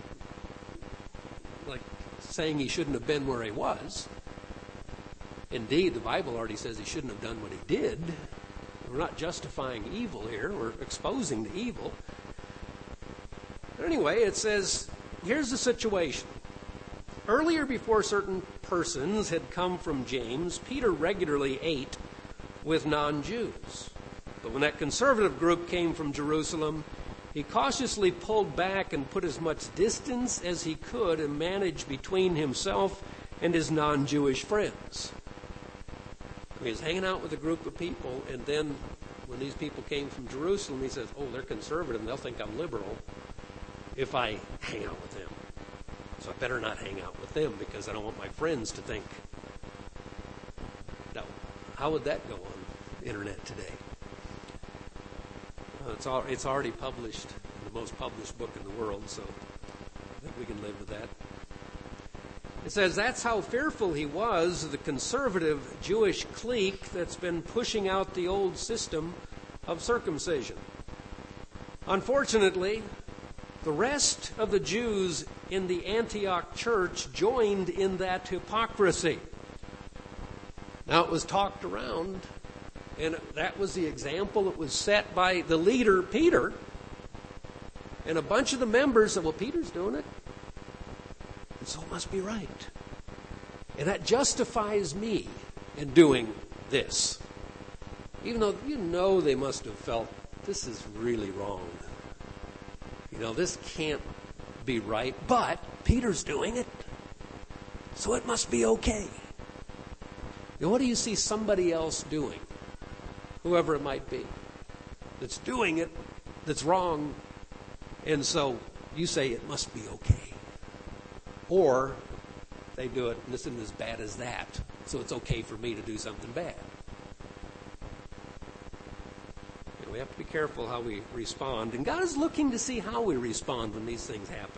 like saying he shouldn't have been where he was. Indeed, the Bible already says he shouldn't have done what he did. We're not justifying evil here. We're exposing the evil. But anyway, it says, here's the situation. Earlier, before certain persons had come from James, Peter regularly ate with non-Jews. But when that conservative group came from Jerusalem, he cautiously pulled back and put as much distance as he could and managed between himself and his non-Jewish friends. He was hanging out with a group of people, and then when these people came from Jerusalem, he says, oh, they're conservative, and they'll think I'm liberal if I hang out with them. So I better not hang out with them because I don't want my friends to think. Now, how would that go on the internet today? It's already published, the most published book in the world, so I think we can live with that. It says that's how fearful he was of the conservative Jewish clique that's been pushing out the old system of circumcision. Unfortunately, the rest of the Jews in the Antioch church joined in that hypocrisy. Now, it was talked around, and that was the example that was set by the leader, Peter. And a bunch of the members said, well, Peter's doing it, and so it must be right. And that justifies me in doing this. Even though they must have felt, this is really wrong. This can't be right, but Peter's doing it, so it must be okay. What do you see somebody else doing, whoever it might be, that's doing it, that's wrong, and so you say it must be okay? Or they do it, and this isn't as bad as that, so it's okay for me to do something bad. We have to be careful how we respond, and God is looking to see how we respond when these things happen.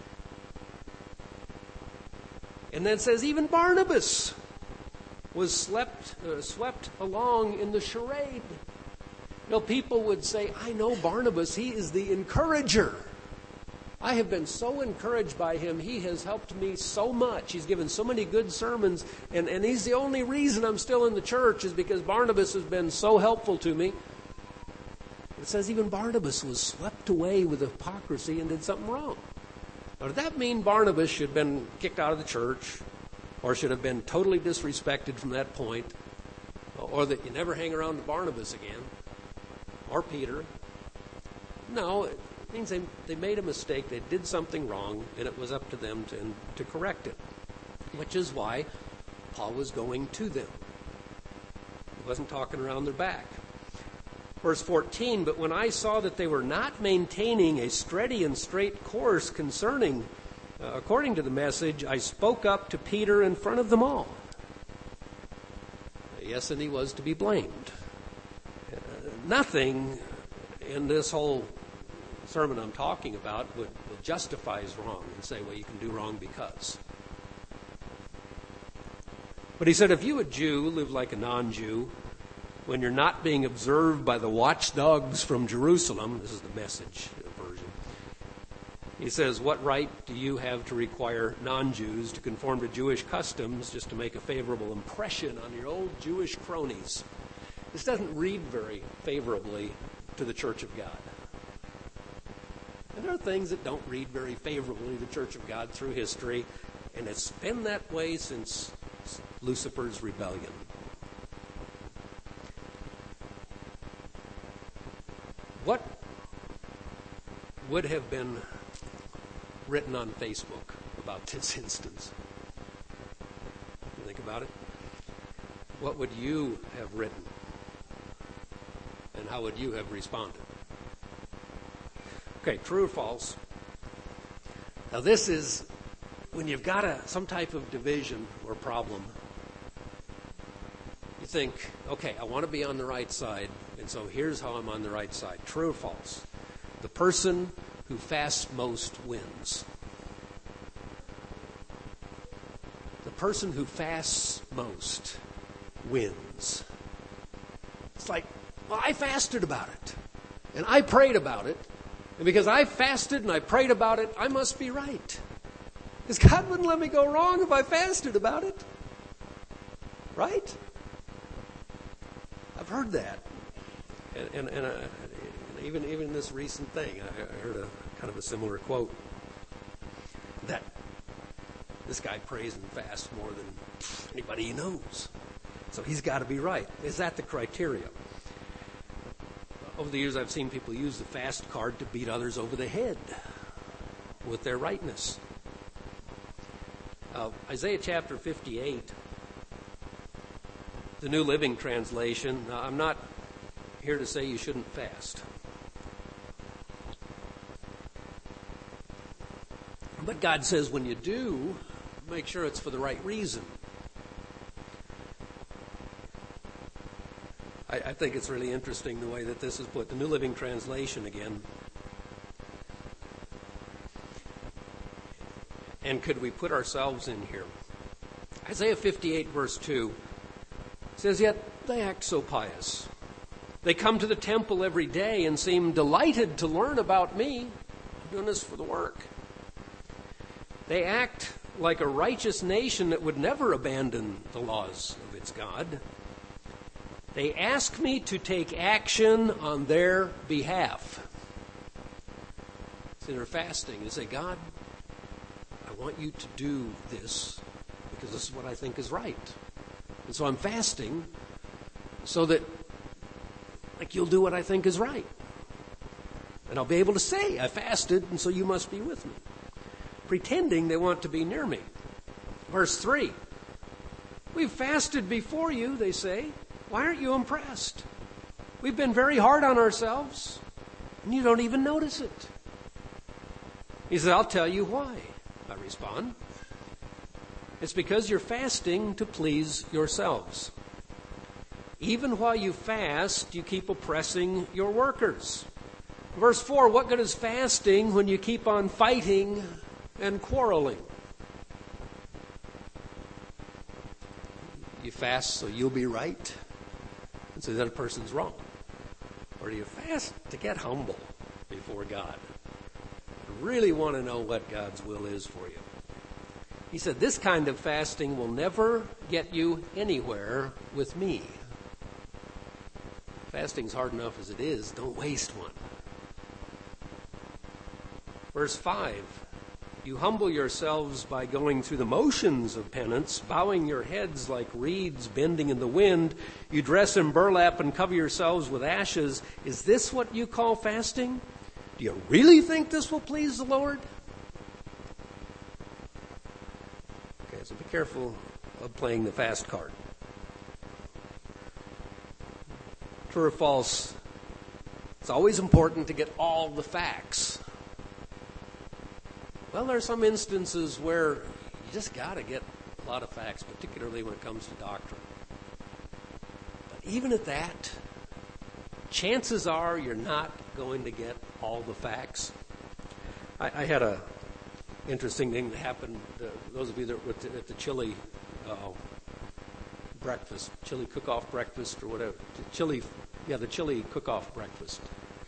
And then it says even Barnabas was swept along in the charade. People would say, I know Barnabas, he is the encourager. I have been so encouraged by him. He has helped me so much. He's given so many good sermons, and he's the only reason I'm still in the church is because Barnabas has been so helpful to me. It says even Barnabas was swept away with hypocrisy and did something wrong. Now, did that mean Barnabas should have been kicked out of the church or should have been totally disrespected from that point, or that you never hang around with Barnabas again or Peter? No, it means they made a mistake. They did something wrong, and it was up to them to correct it, which is why Paul was going to them. He wasn't talking around their back. Verse 14, but when I saw that they were not maintaining a steady and straight course according to the message, I spoke up to Peter in front of them all. Yes, and he was to be blamed. Nothing in this whole sermon I'm talking about would justify his wrong and say, well, you can do wrong because. But he said, if you, a Jew, live like a non-Jew, when you're not being observed by the watchdogs from Jerusalem, this is the Message version, he says, what right do you have to require non-Jews to conform to Jewish customs just to make a favorable impression on your old Jewish cronies? This doesn't read very favorably to the Church of God. And there are things that don't read very favorably to the Church of God through history, and it's been that way since Lucifer's rebellion. What would have been written on Facebook about this instance? Think about it. What would you have written? And how would you have responded? Okay, true or false? Now this is when you've got some type of division or problem. You think, okay, I want to be on the right side, and so here's how I'm on the right side. True or false? The person who fasts most wins. The person who fasts most wins. It's like, well, I fasted about it, and I prayed about it, and because I fasted and I prayed about it, I must be right. Because God wouldn't let me go wrong if I fasted about it. Right? I've heard that. And even in this recent thing, I heard a kind of a similar quote that this guy prays and fasts more than anybody he knows. So he's got to be right. Is that the criteria? Over the years, I've seen people use the fast card to beat others over the head with their rightness. Isaiah chapter 58, the New Living Translation. Now, I'm not here to say you shouldn't fast. But God says when you do, make sure it's for the right reason. I think it's really interesting the way that this is put. The New Living Translation again. And could we put ourselves in here? Isaiah 58 verse 2 says, "Yet they act so pious. They come to the temple every day and seem delighted to learn about me." I'm doing this for the work. They act like a righteous nation that would never abandon the laws of its God. They ask me to take action on their behalf. So they're fasting. They say, "God, I want you to do this because this is what I think is right. And so I'm fasting so that you'll do what I think is right. And I'll be able to say, I fasted, and so you must be with me." Pretending they want to be near me. Verse 3. "We've fasted before you," they say. "Why aren't you impressed? We've been very hard on ourselves, and you don't even notice it." He says, "I'll tell you why," I respond. "It's because you're fasting to please yourselves. Even while you fast, you keep oppressing your workers." Verse 4, "What good is fasting when you keep on fighting and quarreling?" You fast so you'll be right, and so that person's wrong. Or do you fast to get humble before God? Really want to know what God's will is for you. He said, "This kind of fasting will never get you anywhere with me." Fasting's hard enough as it is. Don't waste one. Verse 5, "You humble yourselves by going through the motions of penance, bowing your heads like reeds bending in the wind. You dress in burlap and cover yourselves with ashes. Is this what you call fasting? Do you really think this will please the Lord?" Okay, so be careful of playing the fast card. True or false, it's always important to get all the facts. Well, there are some instances where you just got to get a lot of facts, particularly when it comes to doctrine. But even at that, chances are you're not going to get all the facts. I had a interesting thing that happened. Those of you that were at the chili breakfast, chili cook-off breakfast, or whatever, the chili cook-off breakfast.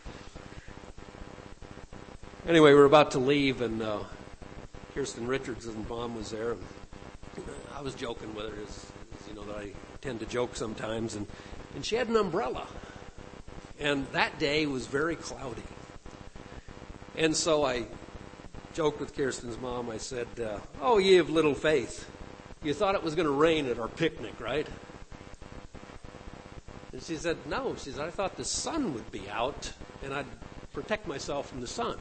Anyway, we were about to leave, and Kirsten Richardson's mom was there. And I was joking with her, as you know, that I tend to joke sometimes, and she had an umbrella. And that day was very cloudy. And so I joked with Kirsten's mom. I said, "Oh, ye of little faith. You thought it was going to rain at our picnic, right?" And she said, "No." She said, "I thought the sun would be out, and I'd protect myself from the sun."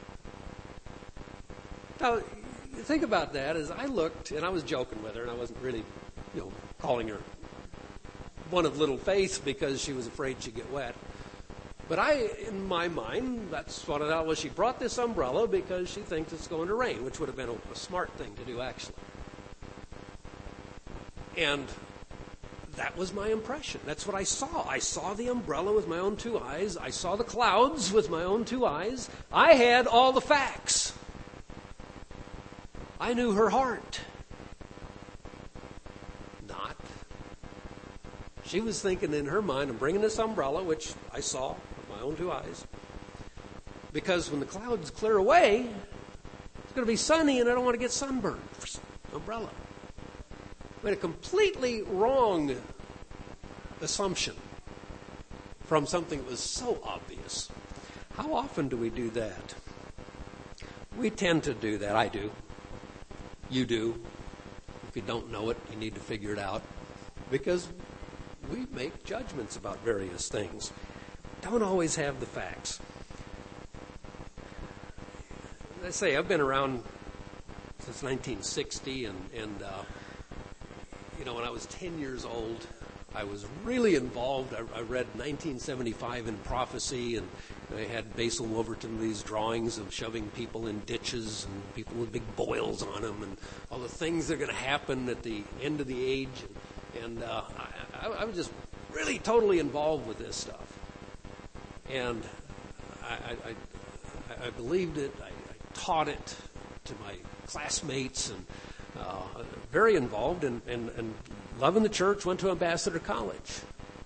Now, think about that. As I looked, and I was joking with her, and I wasn't really, calling her one of little faith because she was afraid she'd get wet. But in my mind, that's what I thought. Well, she brought this umbrella because she thinks it's going to rain, which would have been a smart thing to do, actually. And that was my impression. That's what I saw. I saw the umbrella with my own two eyes. I saw the clouds with my own two eyes. I had all the facts. I knew her heart. Not. She was thinking in her mind, I'm bringing this umbrella, which I saw with my own two eyes, because when the clouds clear away, it's going to be sunny and I don't want to get sunburned. Umbrella. We had a completely wrong assumption from something that was so obvious. How often do we do that? We tend to do that. I do. You do. If you don't know it, you need to figure it out. Because we make judgments about various things. don't always have the facts. I say I've been around since 1960, and when I was 10 years old, I was really involved. I read 1975 in Prophecy, and I had Basil Wolverton these drawings of shoving people in ditches and people with big boils on them and all the things that are going to happen at the end of the age. And I was just really totally involved with this stuff. And I believed it. I taught it to my classmates, and very involved and loving the church. Went to Ambassador College,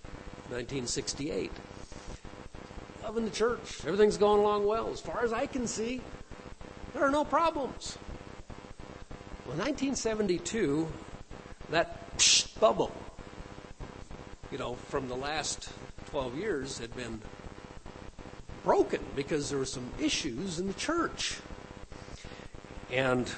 1968. Loving the church. Everything's going along well. As far as I can see, there are no problems. Well, 1972, that bubble, from the last 12 years had been broken because there were some issues in the church. And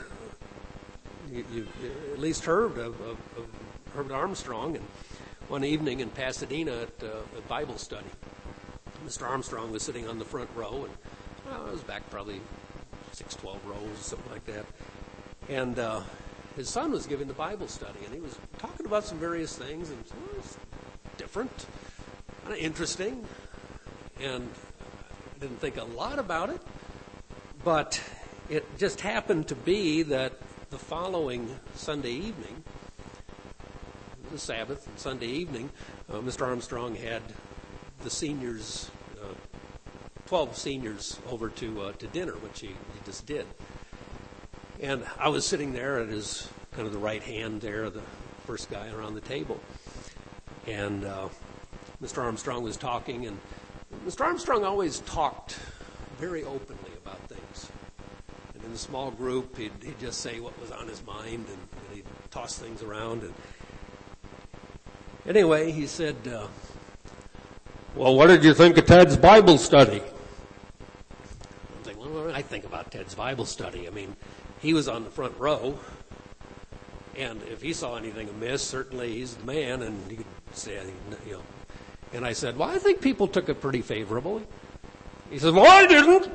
you at least heard of Herbert Armstrong, and one evening in Pasadena at a Bible study, Mr. Armstrong was sitting on the front row, and I was back probably 6-12 rows, something like that. And his son was giving the Bible study, and he was talking about some various things, and it was different, kind of interesting, and I didn't think a lot about it, but it just happened to be that the following Sunday evening, the Sabbath and Sunday evening, Mr. Armstrong had the seniors, 12 seniors, over to dinner, which he just did. And I was sitting there at his kind of the right hand there, the first guy around the table. And Mr. Armstrong was talking, and Mr. Armstrong always talked very openly about things. And in a small group, he'd just say what was on his mind, and he'd toss things around. And anyway, he said, well, what did you think of Ted's Bible study? I'm thinking, well, what do I think about Ted's Bible study? I mean, he was on the front row, and if he saw anything amiss, certainly he's the man, and he could say, And I said, well, I think people took it pretty favorably. He said, well, I didn't.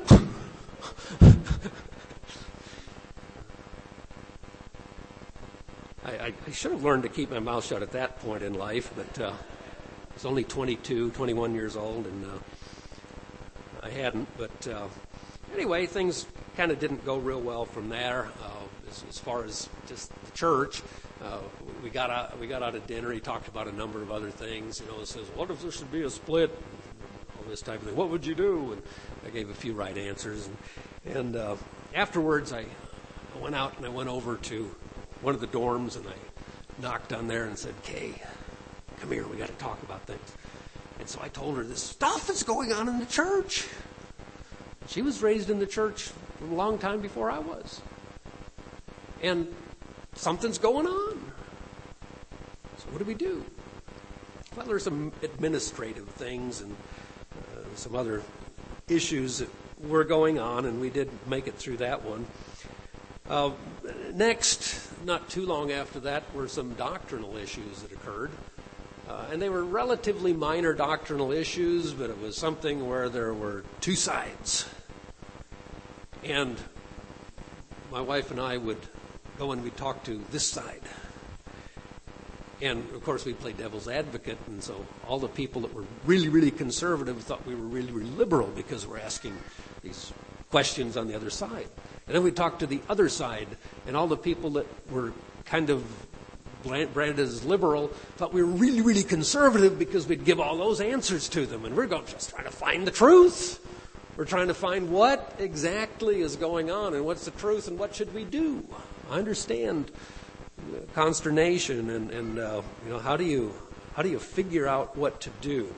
I should have learned to keep my mouth shut at that point in life, but I was only 22, 21 years old, and I hadn't. But anyway, things kind of didn't go real well from there as far as just the church. We got out of dinner. He talked about a number of other things. He says, what if there should be a split? All this type of thing. What would you do? And I gave a few right answers. And afterwards, I went out and I went over to one of the dorms, and I knocked on there and said, Kay, come here. We got to talk about things. And so I told her this stuff is going on in the church. She was raised in the church a long time before I was. And something's going on. So what do we do? Well, there's some administrative things and some other issues that were going on, and we did make it through that one. Next, not too long after that, were some doctrinal issues that occurred. And they were relatively minor doctrinal issues, but it was something where there were two sides. And my wife and I would go and we'd talk to this side. And, of course, we played devil's advocate, and so all the people that were really, really conservative thought we were really, really liberal because we're asking these questions on the other side. And then we'd talk to the other side, and all the people that were kind of branded as liberal thought we were really, really conservative because we'd give all those answers to them. And we're just trying to find the truth. We're trying to find what exactly is going on and what's the truth and what should we do. I understand consternation and how do you figure out what to do?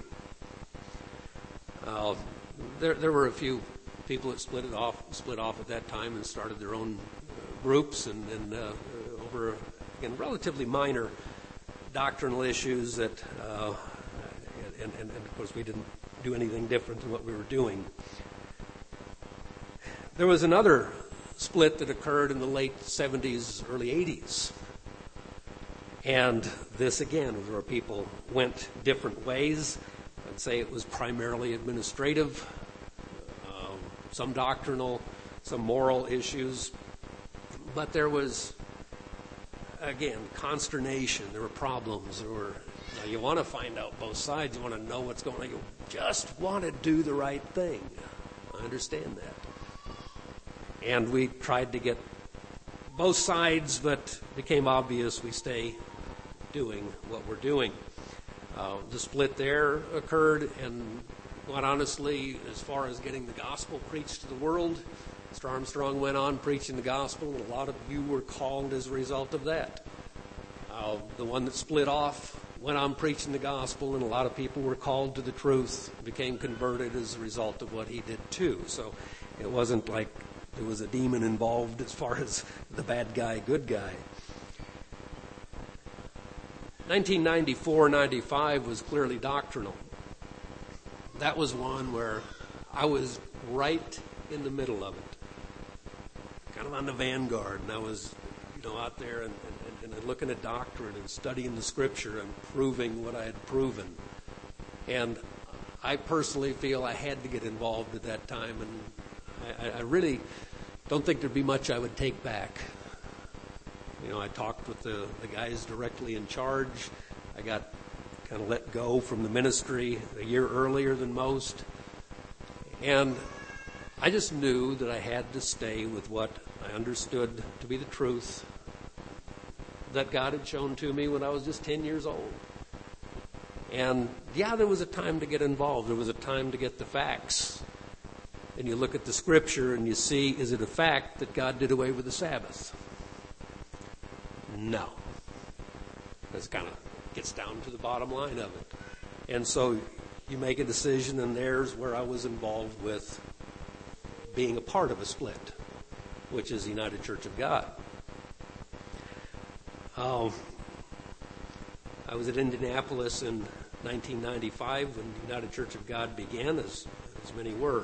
There were a few people that split off at that time and started their own groups and over again relatively minor doctrinal issues that and of course we didn't do anything different than what we were doing. There was another split that occurred in the late 70s, early 80s. And this, again, was where people went different ways. I'd say it was primarily administrative, some doctrinal, some moral issues, but there was, again, consternation. There were problems. You want to find out both sides. You want to know what's going on. You just want to do the right thing. I understand that. And we tried to get both sides, but it became obvious we stay doing what we're doing. The split there occurred, and quite honestly, as far as getting the gospel preached to the world, Mr. Armstrong went on preaching the gospel, and a lot of you were called as a result of that. The one that split off went on preaching the gospel, and a lot of people were called to the truth, became converted as a result of what he did too. So it wasn't like there was a demon involved as far as the bad guy, good guy. 1994-95 was clearly doctrinal. That was one where I was right in the middle of it, kind of on the vanguard, and I was, out there and looking at doctrine and studying the Scripture and proving what I had proven. And I personally feel I had to get involved at that time, and I really don't think there'd be much I would take back. I talked with the guys directly in charge. I got kind of let go from the ministry a year earlier than most. And I just knew that I had to stay with what I understood to be the truth that God had shown to me when I was just 10 years old. And there was a time to get involved. There was a time to get the facts. And you look at the Scripture and you see, is it a fact that God did away with the Sabbath? No. That kind of gets down to the bottom line of it. And so you make a decision, and there's where I was involved with being a part of a split, which is the United Church of God. I was at Indianapolis in 1995 when the United Church of God began, as many were.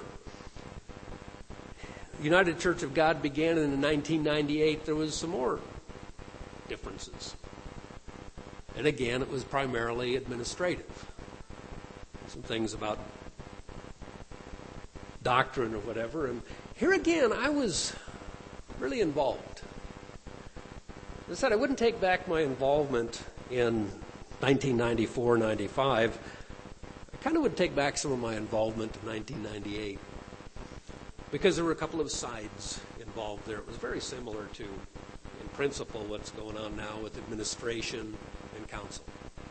United Church of God began in 1998. There was some more differences. And again, it was primarily administrative. Some things about doctrine or whatever. And here again, I was really involved. As I said, I wouldn't take back my involvement in 1994-95. I kind of would take back some of my involvement in 1998 because there were a couple of sides involved there. It was very similar to, in principle, what's going on now with administration and council.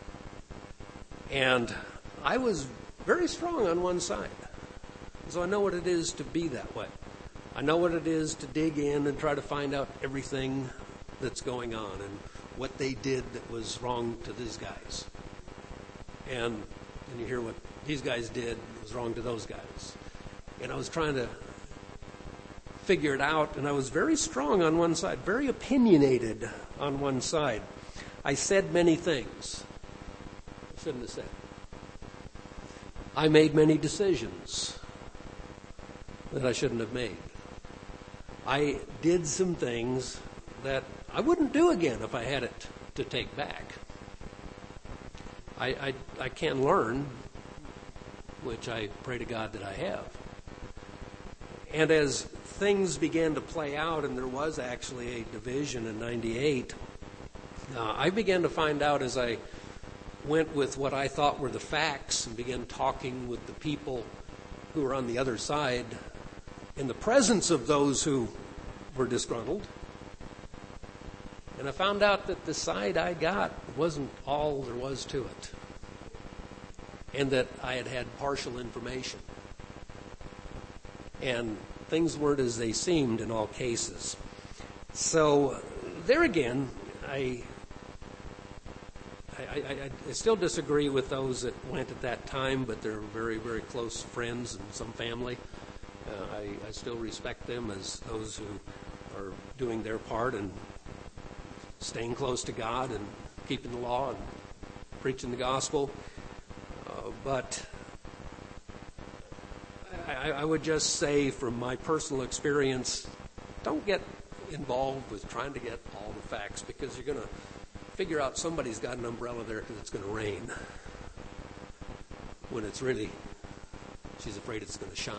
And I was very strong on one side. So I know what it is to be that way. I know what it is to dig in and try to find out everything that's going on and what they did that was wrong to these guys. And you hear what these guys did that was wrong to those guys. And I was trying to figure it out, and I was very strong on one side, very opinionated on one side. I said many things I shouldn't have said. I made many decisions that I shouldn't have made. I did some things that I wouldn't do again if I had it to take back. I can learn, which I pray to God that I have. And as things began to play out, and there was actually a division in 98, I began to find out as I went with what I thought were the facts and began talking with the people who were on the other side in the presence of those who were disgruntled. And I found out that the side I got wasn't all there was to it, and that I had had partial information. And things weren't as they seemed in all cases. So there again, I still disagree with those that went at that time, but they're very, very close friends and some family. I still respect them as those who are doing their part and staying close to God and keeping the law and preaching the gospel. But I would just say from my personal experience, don't get involved with trying to get all the facts, because you're going to figure out somebody's got an umbrella there because it's going to rain. when it's really, she's afraid it's going to shine.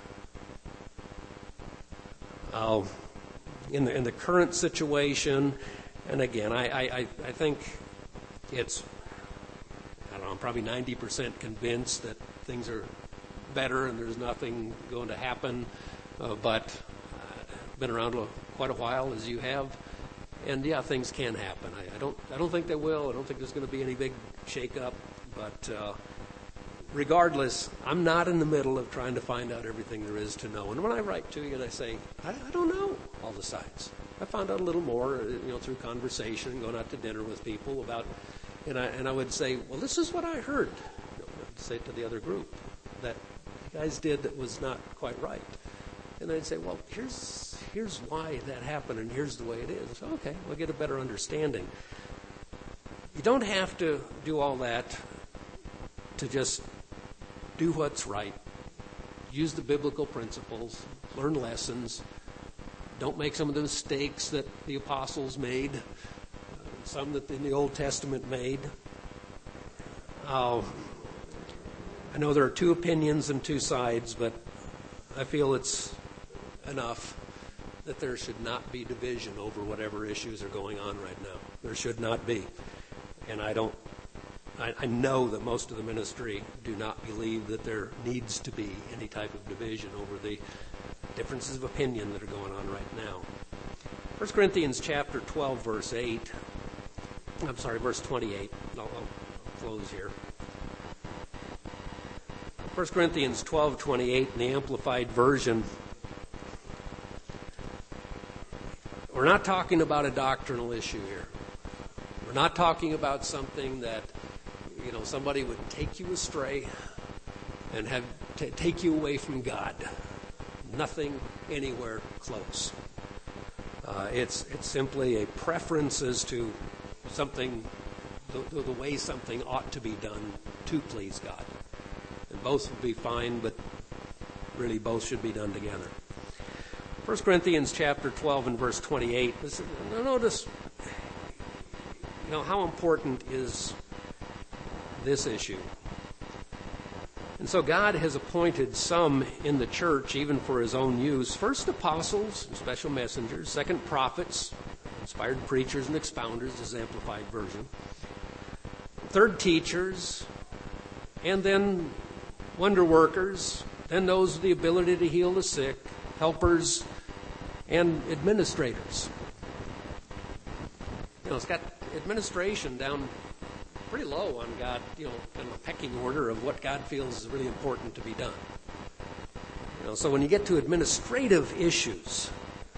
In the current situation, and again, I think it's, I don't know, I'm probably 90% convinced that things are better and there's nothing going to happen, but I've been around quite a while, as you have, and yeah, things can happen. I don't think they will. I don't think there's going to be any big shake-up, but regardless, I'm not in the middle of trying to find out everything there is to know. And when I write to you and I say, I don't know all the sides. I found out a little more, through conversation, going out to dinner with people about, and I would say, well, this is what I heard. I'd say it to the other group that you guys did that was not quite right. And I'd say, well, here's why that happened, and here's the way it is. So, okay, we'll get a better understanding. You don't have to do all that to just do what's right. Use the biblical principles. Learn lessons. Don't make some of the mistakes that the apostles made, some that in the Old Testament made. I know there are two opinions and two sides, but I feel it's enough that there should not be division over whatever issues are going on right now. There should not be. And I know that most of the ministry do not believe that there needs to be any type of division over the differences of opinion that are going on right now. 1 Corinthians chapter 12, verse 28. I'll close here. 1 Corinthians 12:28 in the Amplified Version. We're not talking about a doctrinal issue here. We're not talking about something that, somebody would take you astray and have take you away from God. Nothing anywhere close. It's simply a preference as to something, the way something ought to be done to please God. And both would be fine, but really both should be done together. 1 Corinthians chapter 12 and verse 28. Notice, how important is this issue. And so God has appointed some in the church, even for his own use. First, apostles, special messengers. Second, prophets, inspired preachers and expounders, as Amplified Version. Third, teachers. And then wonder workers. Then those with the ability to heal the sick, helpers, and administrators. It's got administration down pretty low on God, kind of a pecking order of what God feels is really important to be done. So when you get to administrative issues,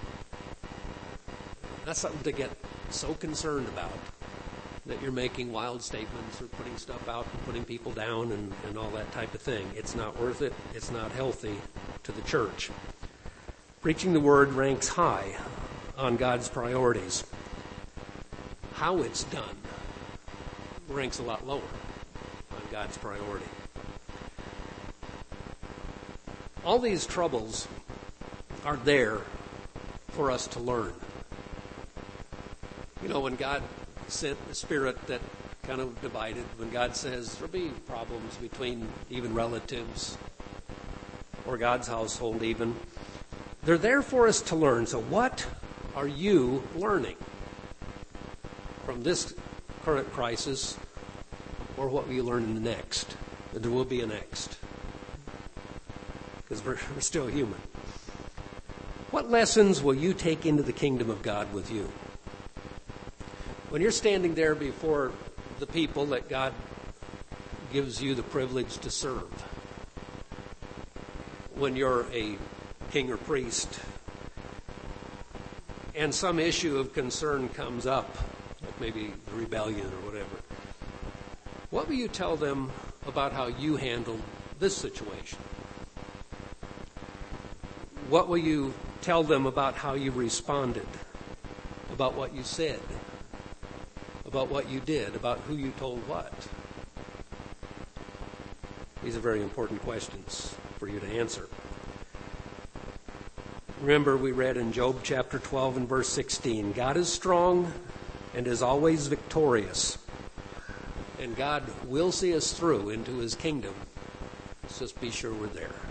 that's something to get so concerned about that you're making wild statements or putting stuff out and putting people down and all that type of thing. It's not worth it. It's not healthy to the church. Preaching the word ranks high on God's priorities. How it's done ranks a lot lower on God's priority. All these troubles are there for us to learn. When God sent the Spirit that kind of divided, when God says there'll be problems between even relatives or God's household even, they're there for us to learn. So what are you learning from this current crisis, or what will you learn in the next? And there will be a next, because we're still human. What lessons will you take into the kingdom of God with you? When you're standing there before the people that God gives you the privilege to serve, when you're a king or priest, and some issue of concern comes up, like maybe rebellion or whatever, what will you tell them about how you handled this situation? What will you tell them about how you responded, about what you said, about what you did, about who you told what? These are very important questions for you to answer. Remember, we read in Job chapter 12 and verse 16, God is strong and is always victorious. And God will see us through into his kingdom Let's just be sure we're there.